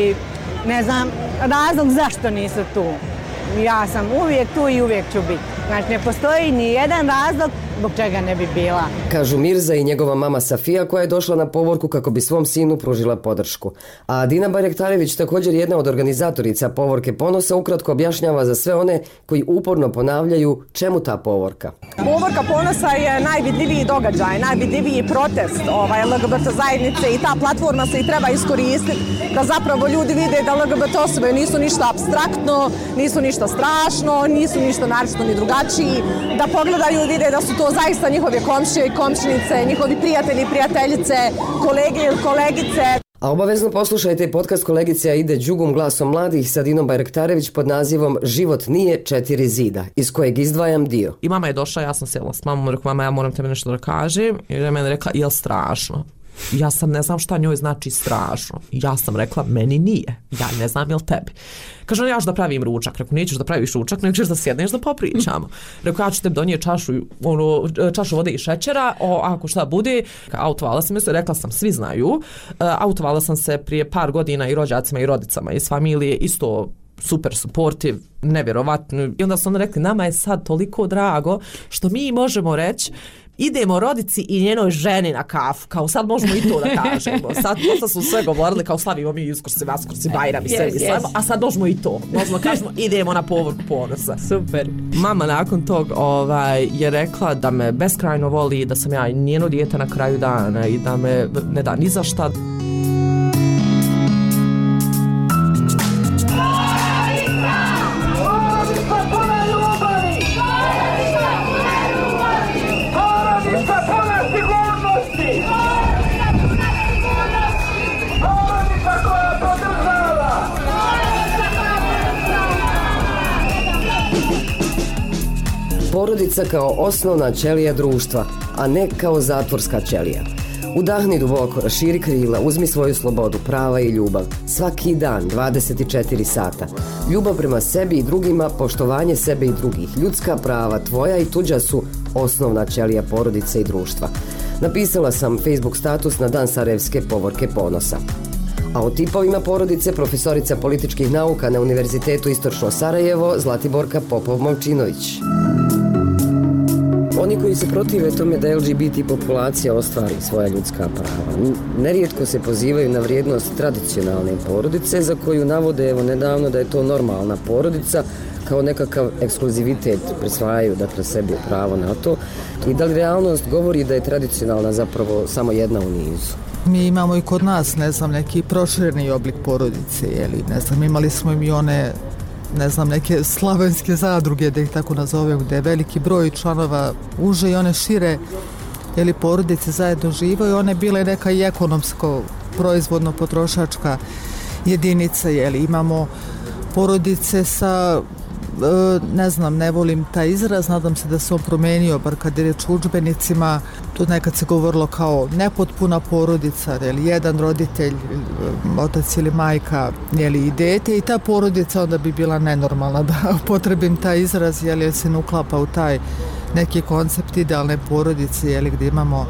Ne znam razlog zašto nisu tu. Ja sam uvijek tu i uvijek ću biti. Znači ne postoji ni jedan razlog zbog čega ne bi bila. Kažu Mirza i njegova mama Safija koja je došla na povorku kako bi svom sinu pružila podršku. A Dina Bajraktarević, također jedna od organizatorica Povorke ponosa, ukratko objašnjava za sve one koji uporno ponavljaju čemu ta povorka. Povorka ponosa je najvidljiviji događaj, najvidljiviji protest LGBT zajednice i ta platforma se i treba iskoristiti da zapravo ljudi vide da LGBT osobe nisu ništa apstraktno, nisu ništa strašno, nisu ništa naročito ni drugačiji, da pogledaju i vide da su to zaista njihove komšije i komšinice, njihovi prijatelji i prijateljice, kolege i kolegice. A obavezno poslušajte podcast kolegice Aide Đugum glasom mladih sa Dinom Bajraktarević pod nazivom Život nije 4 zida, iz kojeg izdvajam dio. I mama je došla, ja sam sjela s mamom, rekao, mama, ja moram tebi nešto da kažem. I je meni rekla, jel strašno? Ja sam ne znam šta njoj znači strašno. Ja sam rekla, meni nije. Ja ne znam jel tebi. Kaže, ja ću da pravim ručak. Rekao, nećeš da praviš ručak, nego ćeš da sjedneš da popričamo. Rekao, ja ću tebi donijeti čašu vode i šećera, ako šta bude. Autovala sam se, rekla sam, svi znaju. Autovala sam se prije par godina i rođacima i rodicama iz familije, isto super supportive, nevjerovatno. I onda su onda rekli, nama je sad toliko drago što mi možemo reći idemo rodici i njenoj ženi na kafu, kao sad možemo i to da kažemo. Sad su sve govorili kao slavimo mi Uskrsi, Vaskrsi, Bajram i sve slavimo, a sad možemo i to. Možemo kažemo idemo na Povorku ponosa. Super. Mama nakon tog je rekla da me beskrajno voli, da sam ja njeno dijete na kraju dana i da me ne da ni za šta. Porodica kao osnovna ćelija društva, a ne kao zatvorska ćelija. Udahni duboko, raširi krila, uzmi svoju slobodu, prava i ljubav. Svaki dan, 24 sata. Ljubav prema sebi i drugima, poštovanje sebe i drugih. Ljudska prava, tvoja i tuđa su osnovna ćelija porodice i društva. Napisala sam Facebook status na dan Sarajevske Povorke ponosa. A o tipovima porodice profesorica političkih nauka na Univerzitetu Istočno Sarajevo Zlatiborka Popov-Momčinović. Oni koji se protive tome da LGBT populacija ostvari svoja ljudska prava, nerijetko se pozivaju na vrijednost tradicionalne porodice za koju navode evo nedavno da je to normalna porodica, kao nekakav ekskluzivitet prisvajaju dakle sebi pravo na to. I da li realnost govori da je tradicionalna zapravo samo jedna u nizu? Mi imamo i kod nas, ne znam, neki prošireni oblik porodice, jeli, ne znam, imali smo i one, ne znam, neke slavenske zadruge, da ih tako nazovem, gde je veliki broj članova uže i one šire, jeli, porodice zajedno živaju, one bile neka i ekonomsko, proizvodno potrošačka jedinica, jeli, imamo porodice sa, ne znam, ne volim taj izraz, nadam se da se on promenio, bar kad je reč o udžbenicima, tu nekad se govorilo kao nepotpuna porodica, jeli, jedan roditelj, otac ili majka, jeli, i dete, i ta porodica onda bi bila nenormalna, da potrebim taj izraz, jeli, se ne uklapa u taj neki koncept porodice, jeli, gdje imamo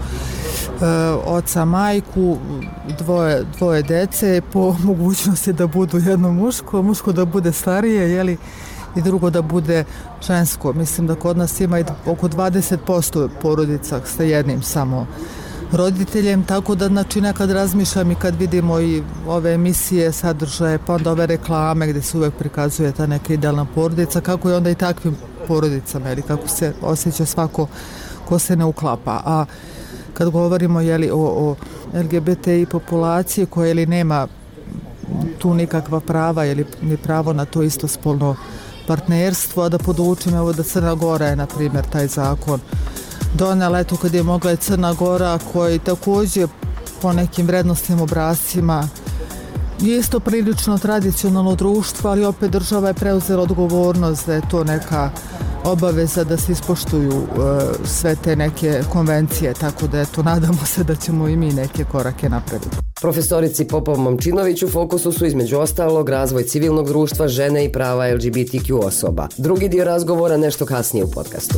oca, majku, dvoje dece, po mogućnosti da budu jedno muško da bude starije, jeli, i drugo da bude žensko. Mislim da kod nas ima i oko 20% porodica sa jednim samo roditeljem, tako da znači nekad razmišljam i kad vidimo i ove emisije, sadržaje, pa onda ove reklame gdje se uvek prikazuje ta neka idealna porodica, kako je onda i takvim porodicama, ili kako se osjeća svako ko se ne uklapa. A kad govorimo, jeli, o LGBTI populaciji koja, jeli, nema tu nikakva prava ili ni pravo na to istospolno partnerstvo, a da podučim, evo, da Crna Gora je, na primjer, taj zakon donela, eto, kad je mogla i Crna Gora, koji također po nekim vrednostnim obrascima je isto prilično tradicionalno društvo, ali opet država je preuzela odgovornost da je to neka obaveza da se ispoštuju sve te neke konvencije, tako da eto, nadamo se da ćemo i mi neke korake napraviti. Profesorici Popov-Momčinović u fokusu su između ostalog razvoj civilnog društva, žene i prava LGBTQ osoba. Drugi dio razgovora nešto kasnije u podcastu.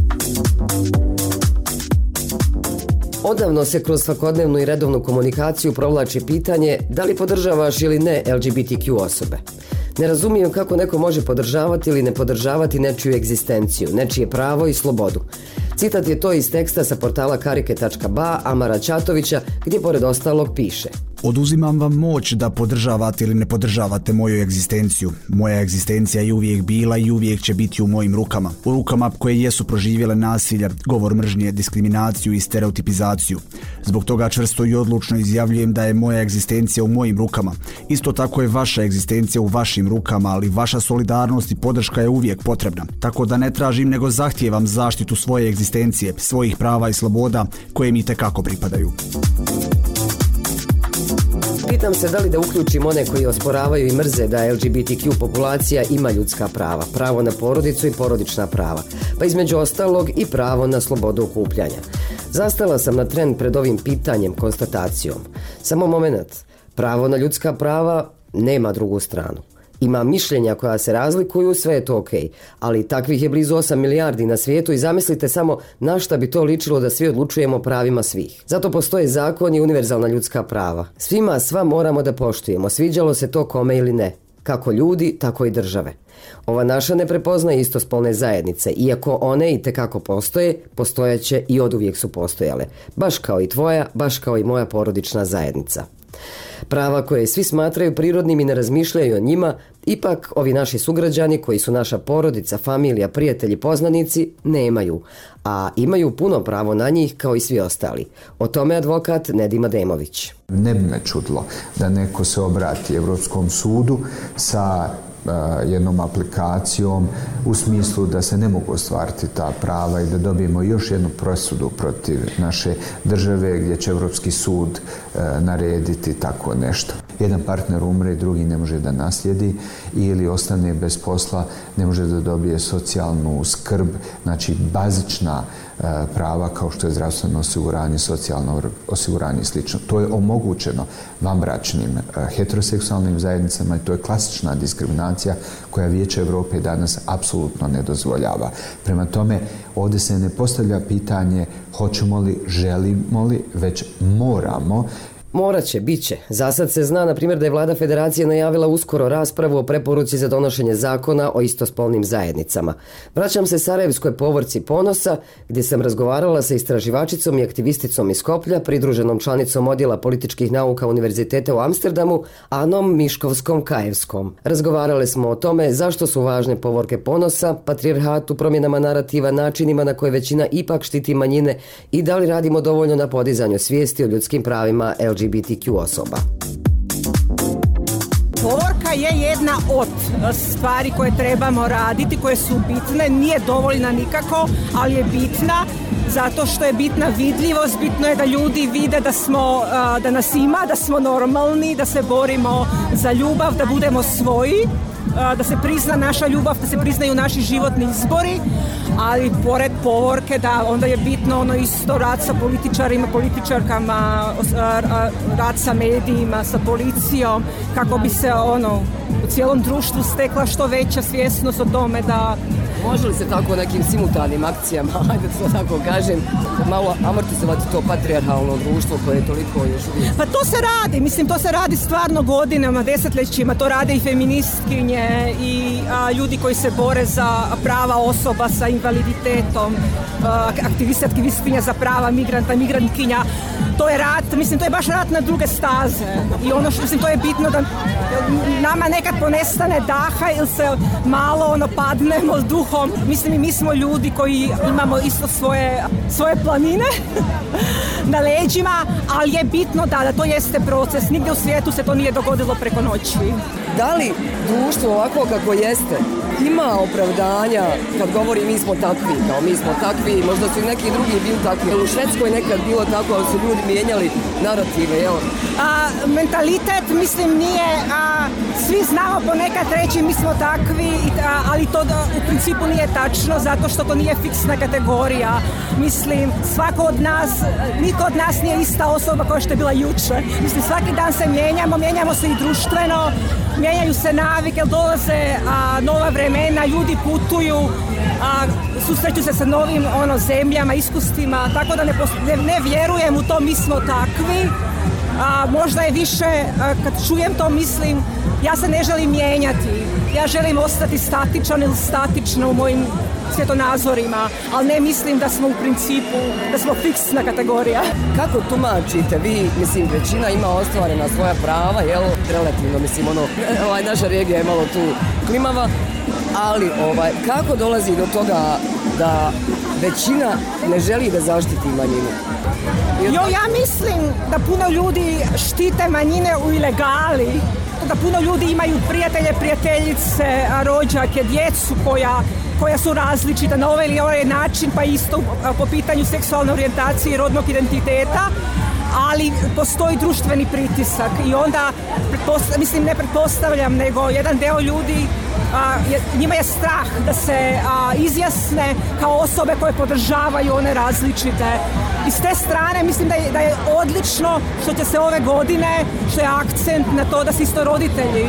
Odavno se kroz svakodnevnu i redovnu komunikaciju provlači pitanje da li podržavaš ili ne LGBTQ osobe. Ne razumijem kako neko može podržavati ili ne podržavati nečiju egzistenciju, nečije pravo i slobodu. Citat je to iz teksta sa portala karike.ba Amara Ćatovića, gdje pored ostalog piše: Oduzimam vam moć da podržavate ili ne podržavate moju egzistenciju. Moja egzistencija je uvijek bila i uvijek će biti u mojim rukama. U rukama koje jesu proživjele nasilje, govor mržnje, diskriminaciju i stereotipizaciju. Zbog toga čvrsto i odlučno izjavljujem da je moja egzistencija u mojim rukama. Isto tako je vaša egzistencija u vašim rukama, ali vaša solidarnost i podrška je uvijek potrebna. Tako da ne tražim nego zahtijevam zaštitu svoje egzistencije, svojih prava i sloboda koje mi itekako pripadaju. Pitam se da li da uključim one koji osporavaju i mrze da LGBTQ populacija ima ljudska prava, pravo na porodicu i porodična prava, pa između ostalog i pravo na slobodu okupljanja. Zastala sam na tren pred ovim pitanjem, konstatacijom. Samo moment, pravo na ljudska prava nema drugu stranu. Ima mišljenja koja se razlikuju, sve je to okej, ali takvih je blizu 8 milijardi na svijetu i zamislite samo na šta bi to ličilo da svi odlučujemo o pravima svih. Zato postoje zakon i univerzalna ljudska prava. Svima sva moramo da poštujemo, sviđalo se to kome ili ne. Kako ljudi, tako i države. Ova naša ne prepoznaje istospolne zajednice, iako one i tekako postoje, postojaće i oduvijek su postojale. Baš kao i tvoja, baš kao i moja porodična zajednica. Prava koje svi smatraju prirodnim i ne razmišljaju o njima, ipak ovi naši sugrađani koji su naša porodica, familija, prijatelji, poznanici, nemaju, a imaju puno pravo na njih kao i svi ostali. O tome advokat Nedim Ademović. Ne bi me čudilo da neko se obrati Evropskom sudu sa jednom aplikacijom u smislu da se ne mogu ostvariti ta prava i da dobijemo još jednu presudu protiv naše države gdje će Evropski sud narediti tako nešto. Jedan partner umre, drugi ne može da naslijedi ili ostane bez posla, ne može da dobije socijalnu skrb, znači bazična prava kao što je zdravstveno osiguranje, socijalno osiguranje i slično. To je omogućeno vanbračnim heteroseksualnim zajednicama i to je klasična diskriminacija koja Vijeće Europe danas apsolutno ne dozvoljava. Prema tome, ovdje se ne postavlja pitanje hoćemo li, želimo li, već moramo. Morat će, bit će. Zasad se zna, na primjer, da je Vlada Federacije najavila uskoro raspravu o preporuci za donošenje zakona o istospolnim zajednicama. Vraćam se Sarajevskoj povorci Ponosa, gdje sam razgovarala sa istraživačicom i aktivisticom iz Skoplja, pridruženom članicom odjela političkih nauka Univerziteta u Amsterdamu, Anom Miškovskom-Kajevskom. Razgovarale smo o tome zašto su važne povorke Ponosa, patrijarhatu, promjenama narativa, načinima na koje većina ipak štiti manjine i da li radimo dovoljno na podizanju svijesti o ljudskim pravima LGBTQ osoba. Povorka je jedna od stvari koje trebamo raditi, koje su bitne, nije dovoljna nikako, ali je bitna zato što je bitna vidljivost, bitno je da ljudi vide da nas ima, da smo normalni, da se borimo za ljubav, da budemo svoji, da se prizna naša ljubav, da se priznaju naši životni izbori, ali pored povorke da onda je bitno ono isto rad sa političarima, političarkama, rad sa medijima, sa policijom, kako bi se u cijelom društvu stekla što veća svjesnost o tome da... Može li se tako nekim simultanim akcijama, ajde to tako kažem, malo amortizovati to patrijarhalno društvo koje je toliko još uvijek? Pa to se radi, mislim to se radi stvarno godinama, desetljećima, to rade i feministkinje i ljudi koji se bore za prava osoba sa invaliditetom, aktivistinja za prava migranta, migrantkinja. To je rat, mislim to je baš rat na druge staze i ono što mislim to je bitno da nama nekad ponestane daha ili se malo padnemo duhom. Mislim i mi smo ljudi koji imamo isto svoje planine na leđima, ali je bitno da to jeste proces. Nigdje u svijetu se to nije dogodilo preko noći. Da li društvo ovako kako jeste ima opravdanja kad govori mi smo takvi, kao mi smo takvi, možda su i neki drugi bili takvi. U Švedskoj nekad bilo tako, ali su ljudi mijenjali narative, jel? Mentalitet, mislim, nije, svi znamo ponekad reći mi smo takvi, ali to u principu nije tačno, zato što to nije fiksna kategorija. Mislim, svako od nas, niko od nas nije ista osoba koja što je bila juče. Mislim, svaki dan se mijenjamo se i društveno, mijenjaju se navike, dolaze nova vremena, ljudi putuju, susreću se sa novim zemljama, iskustvima, tako da ne vjerujem u to mi smo takvi. Možda je više, kad čujem to mislim, ja se ne želim mijenjati. ja želim ostati statičan ili statična u mojim svjetonazorima, ali ne mislim da smo u principu, da smo fiksna kategorija. Kako tumačite vi, mislim, većina ima ostvarena svoja prava, jel, relativno, mislim, naša regija je malo tu klimava, ali kako dolazi do toga da većina ne želi da zaštiti manjinu? Ja mislim da puno ljudi štite manjine u ilegali, da puno ljudi imaju prijatelje, prijateljice, rođake, djecu koja su različita na ovaj ili ovaj način, pa isto po pitanju seksualne orijentacije i rodnog identiteta, ali postoji društveni pritisak i onda, mislim, ne pretpostavljam, nego jedan deo ljudi, njima je strah da se izjasne kao osobe koje podržavaju one različite. I s te strane mislim da je odlično što će se ove godine, što je akcent na to da se isto roditelji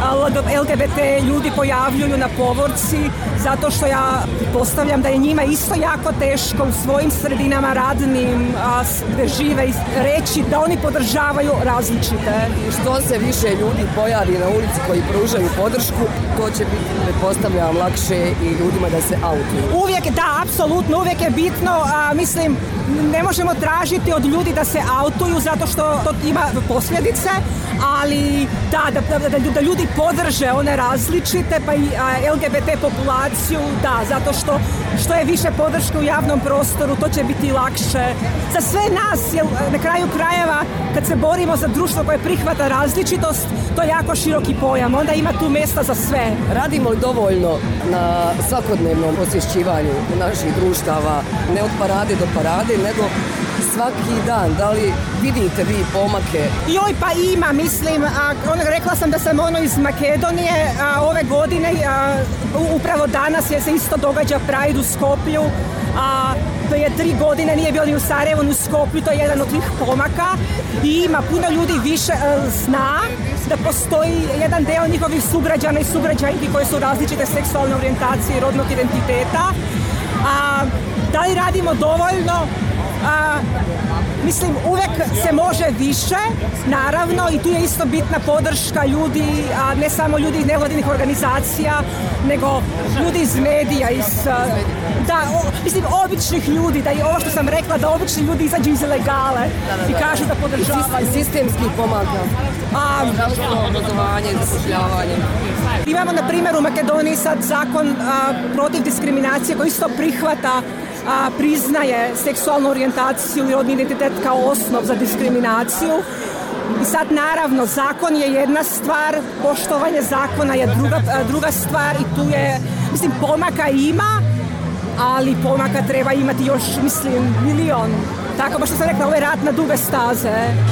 LGBT ljudi pojavljuju na povorci, zato što ja postavljam da je njima isto jako teško u svojim sredinama radnim gde žive reći da oni podržavaju različite. I što se više ljudi pojavi na ulici koji pružaju podršku, to će biti, pretpostavljam, lakše i ljudima da se autuju. Uvijek, da, apsolutno, uvijek je bitno, mislim, ne možemo tražiti od ljudi da se autuju zato što to ima posljedice, ali da ljudi podrže one različite, pa i LGBT populaciju, da, zato što je više podrške u javnom prostoru, to će biti lakše. Za sve nas, jer na kraju krajeva, kad se borimo za društvo koje prihvata različitost, to je jako široki pojam, onda ima tu mjesta za sve. Radimo li dovoljno na svakodnevnom osvješćivanju naših društava, ne od parade do parade, nego svaki dan? Da li vidite vi pomake? Joj, pa ima, mislim, rekla sam da sam iz Makedonije ove godine, upravo danas se isto događa Pride u Skoplju, prije 3 godine nije bio ni u Sarajevu ni u Skoplju, to je jedan od tih pomaka i ima puno ljudi više zna da postoji jedan deo njihovih sugrađana i sugrađanki koje su različite seksualne orijentacije i rodnog identiteta. Da li radimo dovoljno? Mislim, uvijek se može više, naravno, i tu je isto bitna podrška ljudi, ne samo ljudi iz nevladinih organizacija, nego ljudi iz medija, mislim, običnih ljudi, da i ovo što sam rekla, da obični ljudi izađu iz ilegale i kažu da podržavaju. Sistemskih pomaka, zdravstveno obrazovanje, zapošljavanje. Imamo, na primjer, u Makedoniji sad zakon protiv diskriminacije koji isto prihvata, priznaje seksualnu orijentaciju i rodni identitet kao osnov za diskriminaciju. I sad, naravno, zakon je jedna stvar, poštovanje zakona je druga stvar i tu je, mislim, pomaka ima, ali pomaka treba imati još, mislim, milion. Tako, što sam rekla, ovo je rat na duge staze.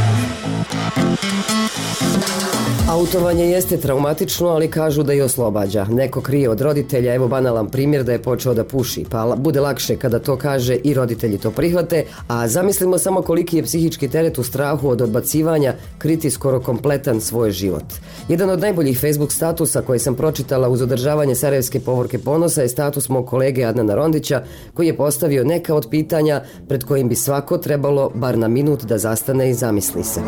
Autovanje jeste traumatično, ali kažu da i oslobađa. Neko krije od roditelja, evo banalan primjer da je počeo da puši, pa bude lakše kada to kaže i roditelji to prihvate, a zamislimo samo koliki je psihički teret u strahu od odbacivanja kriti skoro kompletan svoj život. Jedan od najboljih Facebook statusa koje sam pročitala uz održavanje Sarajevske povorke ponosa je status mog kolege Adnana Rondića, koji je postavio neka od pitanja pred kojim bi svako trebalo bar na minut da zastane i zamisli se.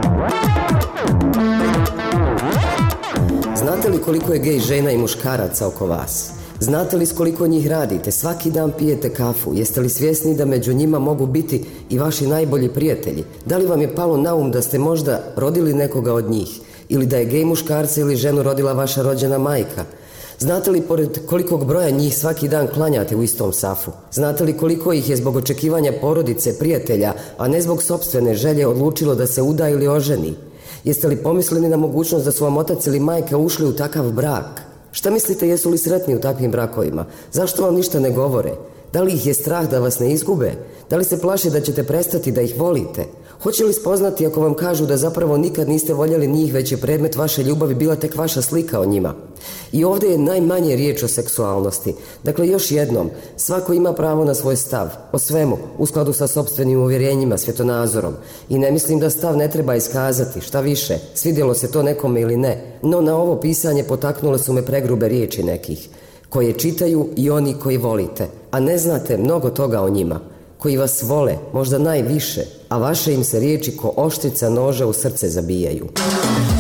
Znate li koliko je gej žena i muškaraca oko vas? Znate li s koliko njih radite? Svaki dan pijete kafu. Jeste li svjesni da među njima mogu biti i vaši najbolji prijatelji? Da li vam je palo na um da ste možda rodili nekoga od njih? Ili da je gej muškarca ili ženu rodila vaša rođena majka? Znate li pored kolikog broja njih svaki dan klanjate u istom safu? Znate li koliko ih je zbog očekivanja porodice, prijatelja, a ne zbog sopstvene želje odlučilo da se uda ili oženi? Jeste li pomislili na mogućnost da su vam otac ili majka ušli u takav brak? Šta mislite, jesu li sretni u takvim brakovima? Zašto vam ništa ne govore? Da li ih je strah da vas ne izgube? Da li se plaše da ćete prestati da ih volite? Hoće li spoznati ako vam kažu da zapravo nikad niste voljeli njih, već je predmet vaše ljubavi bila tek vaša slika o njima? I ovdje je najmanje riječ o seksualnosti. Dakle, još jednom, svako ima pravo na svoj stav, o svemu, u skladu sa sopstvenim uvjerenjima, svjetonazorom. I ne mislim da stav ne treba iskazati, šta više, svidjelo se to nekome ili ne, no na ovo pisanje potaknule su me pregrube riječi nekih, koje čitaju i oni koji volite, a ne znate mnogo toga o njima, koji vas vole, možda najviše, a vaše im se riječi ko oštrica noža u srce zabijaju.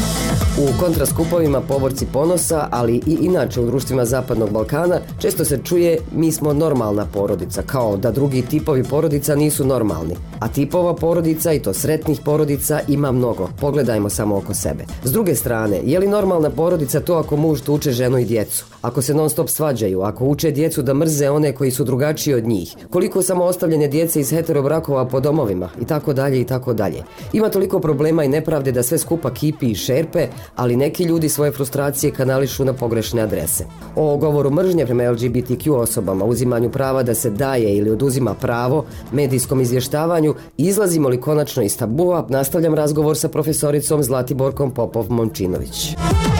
U kontraskupovima Povorci ponosa, ali i inače u društvima Zapadnog Balkana, često se čuje mi smo normalna porodica, kao da drugi tipovi porodica nisu normalni. A tipova porodica, i to sretnih porodica, ima mnogo. Pogledajmo samo oko sebe. S druge strane, je li normalna porodica to ako muž tuče ženu i djecu? Ako se non stop svađaju, ako uče djecu da mrze one koji su drugačiji od njih? Koliko samo ostavljene djece iz heterobrakova po domovima? I tako dalje, i tako dalje. Ima toliko problema i nepravde da sve skupa kipi i šerpe, ali neki ljudi svoje frustracije kanališu na pogrešne adrese. O govoru mržnje prema LGBTQ osobama, uzimanju prava da se daje ili oduzima pravo, medijskom izvještavanju, izlazimo li konačno iz tabua, nastavljam razgovor sa profesoricom Zlatiborkom Popov-Momčinović.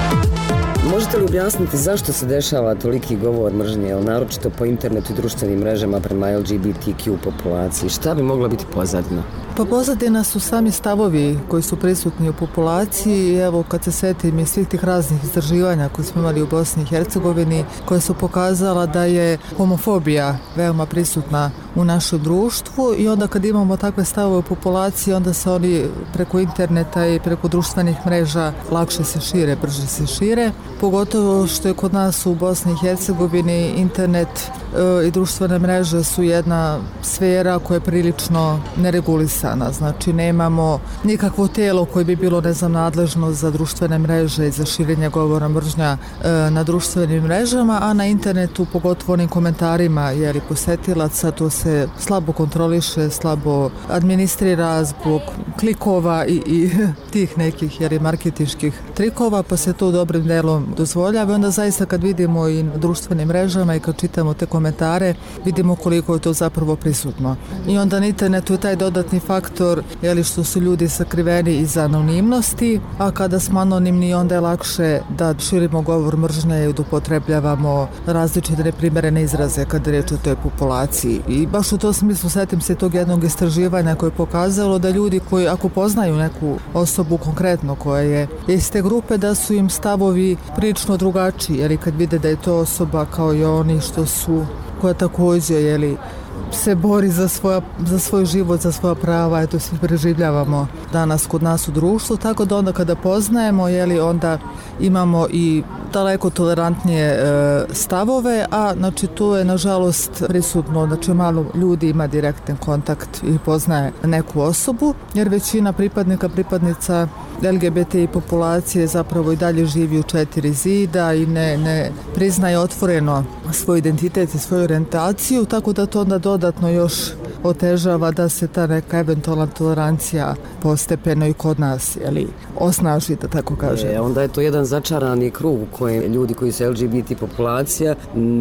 Možete li objasniti zašto se dešava toliki govor mržnje, naročito po internetu i društvenim mrežama prema LGBTQ populaciji? Šta bi mogla biti pozadina? Pa pozadina su sami stavovi koji su prisutni u populaciji. Evo, kad se setim i svih tih raznih istraživanja koje smo imali u Bosni i Hercegovini, koje su pokazala da je homofobija veoma prisutna u našem društvu, i onda kad imamo takve stavove u populaciji, onda se oni preko interneta i preko društvenih mreža lakše se šire, brže se šire. Pogotovo što je kod nas u Bosni i Hercegovini internet i društvene mreže su jedna sfera koja je prilično neregulisana. Znači, nemamo nikakvo tijelo koje bi bilo, nadležno za društvene mreže i za širenje govora mržnja na društvenim mrežama, a na internetu, pogotovo onim komentarima posetilaca, to se slabo kontroliše, slabo administrira zbog klikova i tih nekih marketinških trikova, pa se to dobrim delom dozvoljava. Onda zaista kad vidimo i na društvenim mrežama i kad čitamo te komentare, vidimo koliko je to zapravo prisutno. I onda na internetu je taj dodatni faktor što su ljudi sakriveni iza anonimnosti, a kada smo anonimni onda je lakše da širimo govor mržnje i da upotrebljavamo različite neprimerene izraze kada je reč o toj populaciji. I baš u tom smislu setim se tog jednog istraživanja koje je pokazalo da ljudi koji ako poznaju neku osobu konkretno koja je iz te grupe, da su im stavovi prilično drugačiji, jer kad vide da je to osoba kao i oni koja također se bori za svoj život, za svoja prava, to svi preživljavamo danas kod nas u društvu, tako da onda kada poznajemo, onda imamo i daleko tolerantnije stavove, a tu je nažalost prisutno, malo ljudi ima direktan kontakt i poznaje neku osobu, jer većina pripadnica LGBTI populacije zapravo i dalje živi u 4 zida i ne priznaje otvoreno svoj identitet i svoju orijentaciju, tako da to onda dodatno još otežava da se ta neka eventualna tolerancija postepeno i kod nas osnaži, da tako kažem. Onda je to jedan začarani krug u kojem ljudi koji su LGBT populacija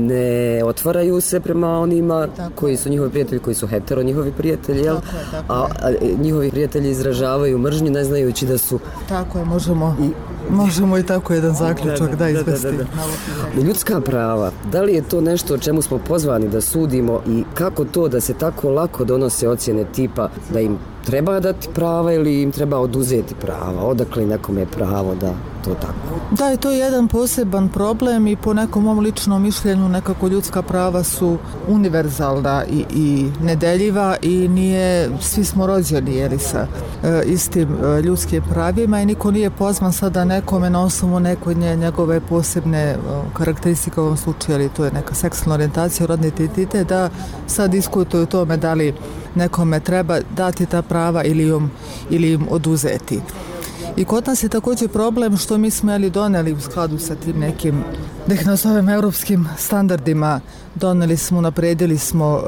ne otvaraju se prema onima koji su njihovi prijatelji, koji su hetero njihovi prijatelji, a njihovi prijatelji izražavaju mržnju ne znajući da su... Tako je, možemo i tako jedan zaključak da izvesti. Ljudska prava, da li je to nešto o čemu smo pozvani da sudimo i kako to da se tako lako donose ocjene tipa da im treba dati prava ili im treba oduzeti prava? Odakle nekome je pravo da to tako? Da, i to je jedan poseban problem i po nekom mom ličnom mišljenju nekako ljudska prava su univerzalna i nedeljiva i svi smo rođeni sa istim ljudskim pravima i niko nije pozvan sada nekome na osnovu njegove posebne karakteristike, u ovom slučaju to je neka seksualna orijentacija, rodni identitet, da sad diskutuju o tome da li nekome treba dati ta prava ili im oduzeti. I kod nas je također problem što mi smo doneli u skladu sa tim nekim, da ih nazovem, europskim standardima, napredili smo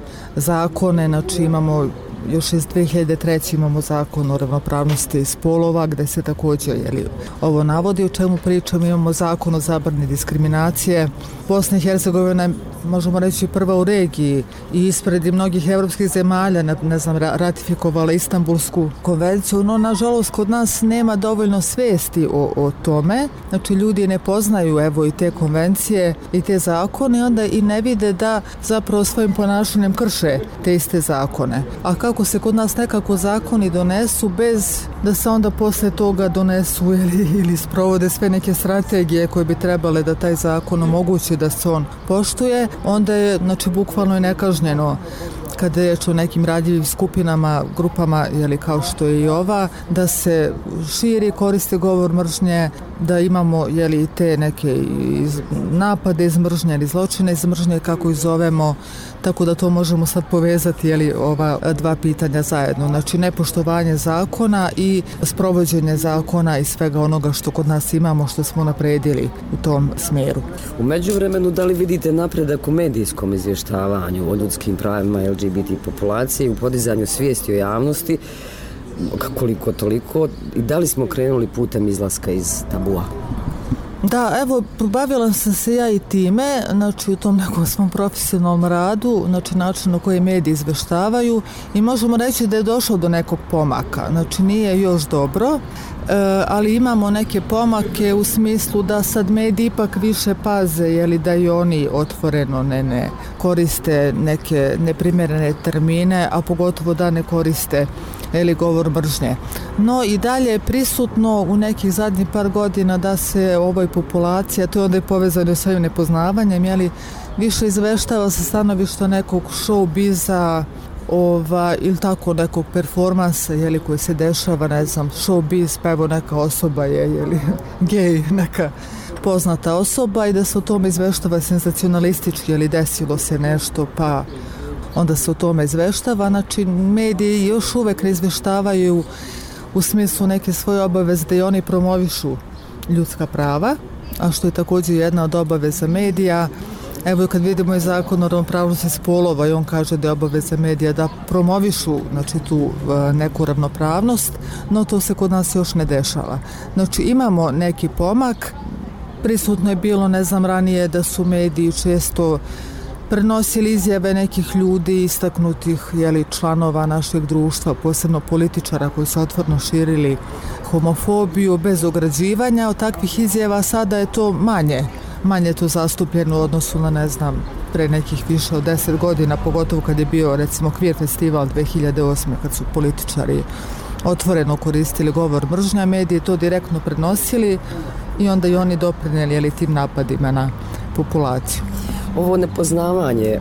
zakone, znači imamo još iz 2003. imamo zakon o ravnopravnosti spolova gde se također ovo navodi o čemu pričamo, imamo zakon o zabrani diskriminacije. Bosna i Hercegovina je, možemo reći, prva u regiji i ispred mnogih evropskih zemalja, ratifikovala Istanbulsku konvenciju, no nažalost kod nas nema dovoljno svesti o tome, znači ljudi ne poznaju i te konvencije i te zakone, onda i ne vide da zapravo svojim ponašanjem krše te iste zakone. A kako se kod nas nekako zakoni donesu bez da se onda posle toga donesu ili sprovode sve neke strategije koje bi trebale da taj zakon omogući da se on poštuje, onda je bukvalno i nekažnjeno kada je o nekim radljivim skupinama, grupama, kao što je i ova, da se širi, koriste govor mržnje, da imamo te neke napade iz mržnje ili zločine iz mržnje, kako ih zovemo, tako da to možemo sad povezati ova dva pitanja zajedno. Znači nepoštovanje zakona i sprovođenje zakona i svega onoga što kod nas imamo, što smo napredili u tom smjeru. U međuvremenu, da li vidite napredak u medijskom izvještavanju o ljudskim pravima LGBT populacije, u podizanju svijesti o javnosti, koliko toliko, i da li smo krenuli putem izlaska iz tabua? Da, evo, bavila sam se ja i time, znači u tom nekom svom profesionalnom radu, znači način na koji mediji izveštavaju, i možemo reći da je došlo do nekog pomaka. Znači nije još dobro, ali imamo neke pomake u smislu da sad mediji ipak više paze, da i oni otvoreno ne koriste neke neprimjerene termine, a pogotovo da ne koriste govor mržnje. No i dalje je prisutno u nekih zadnjih par godina da se ovoj populaciji, a to je onda povezano s ovim nepoznavanjem, više izveštava sa stanovišta nekog showbiza, ili tako nekog performansa koji se dešava, ne znam, showbiz, pa evo neka osoba je gej, neka poznata osoba, i da se o tome izveštava senzacionalistički, desilo se nešto, pa onda se o tome izveštava. Znači mediji još uvek ne izveštavaju u smislu neke svoje obaveze da i oni promovišu ljudska prava, a što je također jedna od obaveza medija. Evo kad vidimo i zakon o ravnopravnosti spolova, i on kaže da je obaveza medija da promovišu tu neku ravnopravnost, no to se kod nas još ne dešava. Znači imamo neki pomak, prisutno je bilo, ne znam, ranije da su mediji često prenosili izjave nekih ljudi, istaknutih članova našeg društva, posebno političara koji su otvoreno širili homofobiju bez ograđivanja. Od takvih izjava sada je to manje to zastupljeno u odnosu na, ne znam, pre nekih više od 10 godina, pogotovo kad je bio recimo Queer festival 2008. kad su političari otvoreno koristili govor mržnja, mediji to direktno prenosili i onda i oni doprinijeli tim napadima na populaciju. Ovo nepoznavanje,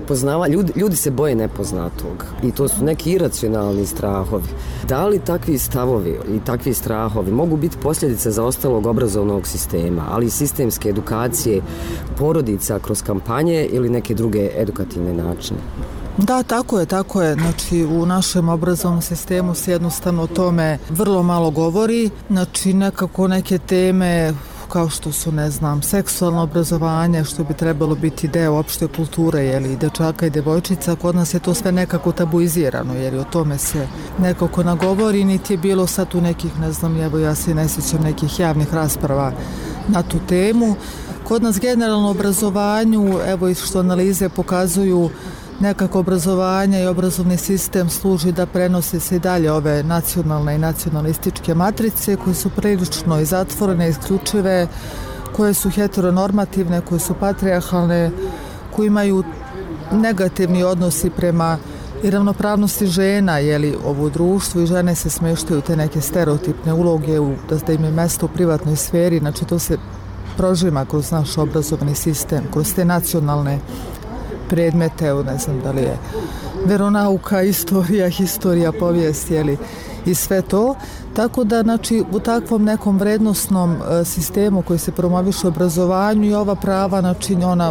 ljudi se boje nepoznatog i to su neki iracionalni strahovi. Da li takvi stavovi i takvi strahovi mogu biti posljedice zaostalog obrazovnog sistema, ali i sistemske edukacije porodica kroz kampanje ili neke druge edukativne načine? Da, tako je. Znači, u našem obrazovnom sistemu se jednostavno o tome vrlo malo govori. Znači, nekako neke teme kao što su, ne znam, seksualno obrazovanje, što bi trebalo biti deo opšte kulture, i dečaka i devojčica, kod nas je to sve nekako tabuizirano, jer o tome se nekako nagovori, niti je bilo sad u nekih, ne znam, ja se ne sjećam nekih javnih rasprava na tu temu. Kod nas generalno obrazovanju, evo i što analize pokazuju, nekako obrazovanje i obrazovni sistem služi da prenose se i dalje ove nacionalne i nacionalističke matrice koje su prilično i zatvorene, isključive, koje su heteronormativne, koje su patrijarhalne, koje imaju negativni odnosi prema i ravnopravnosti žena, ovo društvo, i žene se smeštaju te neke stereotipne uloge da im je mesto u privatnoj sferi. Znači to se prožima kroz naš obrazovni sistem, kroz te nacionalne predmete, ne znam da li je veronauka, historija, povijest, i sve to. Tako da, znači, u takvom nekom vrednosnom sistemu koji se promoviše u obrazovanju i ova prava, znači, ona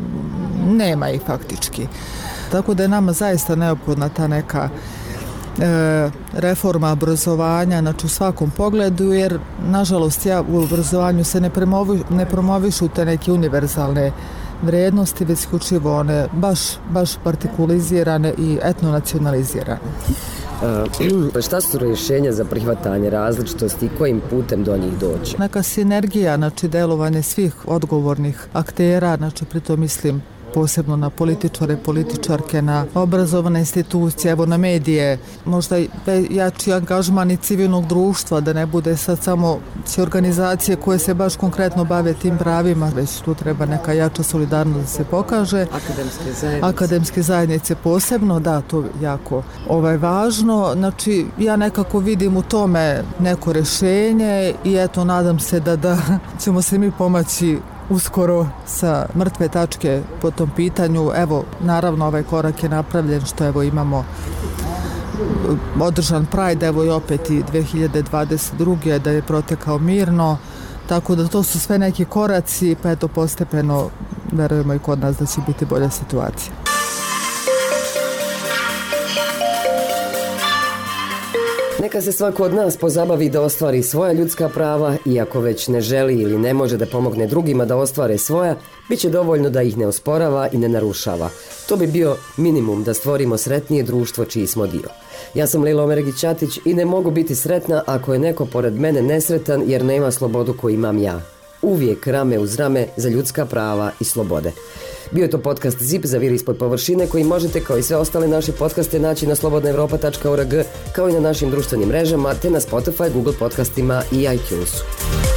nema ih faktički. Tako da je nama zaista neophodna ta neka reforma obrazovanja, znači u svakom pogledu, jer nažalost u obrazovanju se ne promovišu te neke univerzalne vrijednosti, već isključivo one baš partikulizirane i etnonacionalizirane. Šta su rješenja za prihvatanje različitosti i kojim putem do njih doći? Neka sinergija, znači delovanje svih odgovornih aktera, znači pritom mislim posebno na političare, političarke, na obrazovane institucije, evo na medije, možda jači angažman i civilnog društva, da ne bude sad samo organizacije koje se baš konkretno bave tim pravima, već tu treba neka jača solidarnost da se pokaže. Akademske zajednice posebno, da, to je jako važno. Znači, ja nekako vidim u tome neko rješenje i eto, nadam se da ćemo se mi pomaći uskoro sa mrtve tačke po tom pitanju. Evo, naravno ovaj korak je napravljen što evo imamo održan Pride, evo i opet i 2022. da je protekao mirno, tako da to su sve neki koraci, pa eto postepeno verujemo i kod nas da će biti bolja situacija. Neka se svako od nas pozabavi da ostvari svoja ljudska prava i ako već ne želi ili ne može da pomogne drugima da ostvare svoja, bit će dovoljno da ih ne osporava i ne narušava. To bi bio minimum da stvorimo sretnije društvo čiji smo dio. Ja sam Lila Omeregić-Ćatić i ne mogu biti sretna ako je neko pored mene nesretan jer nema slobodu koju imam ja. Uvijek rame uz rame za ljudska prava i slobode. Bio je to podcast ZIP za vir ispod površine koji možete kao i sve ostale naše podcaste naći na slobodnaevropa.org kao i na našim društvenim mrežama te na Spotify, Google podcastima i iTunesu.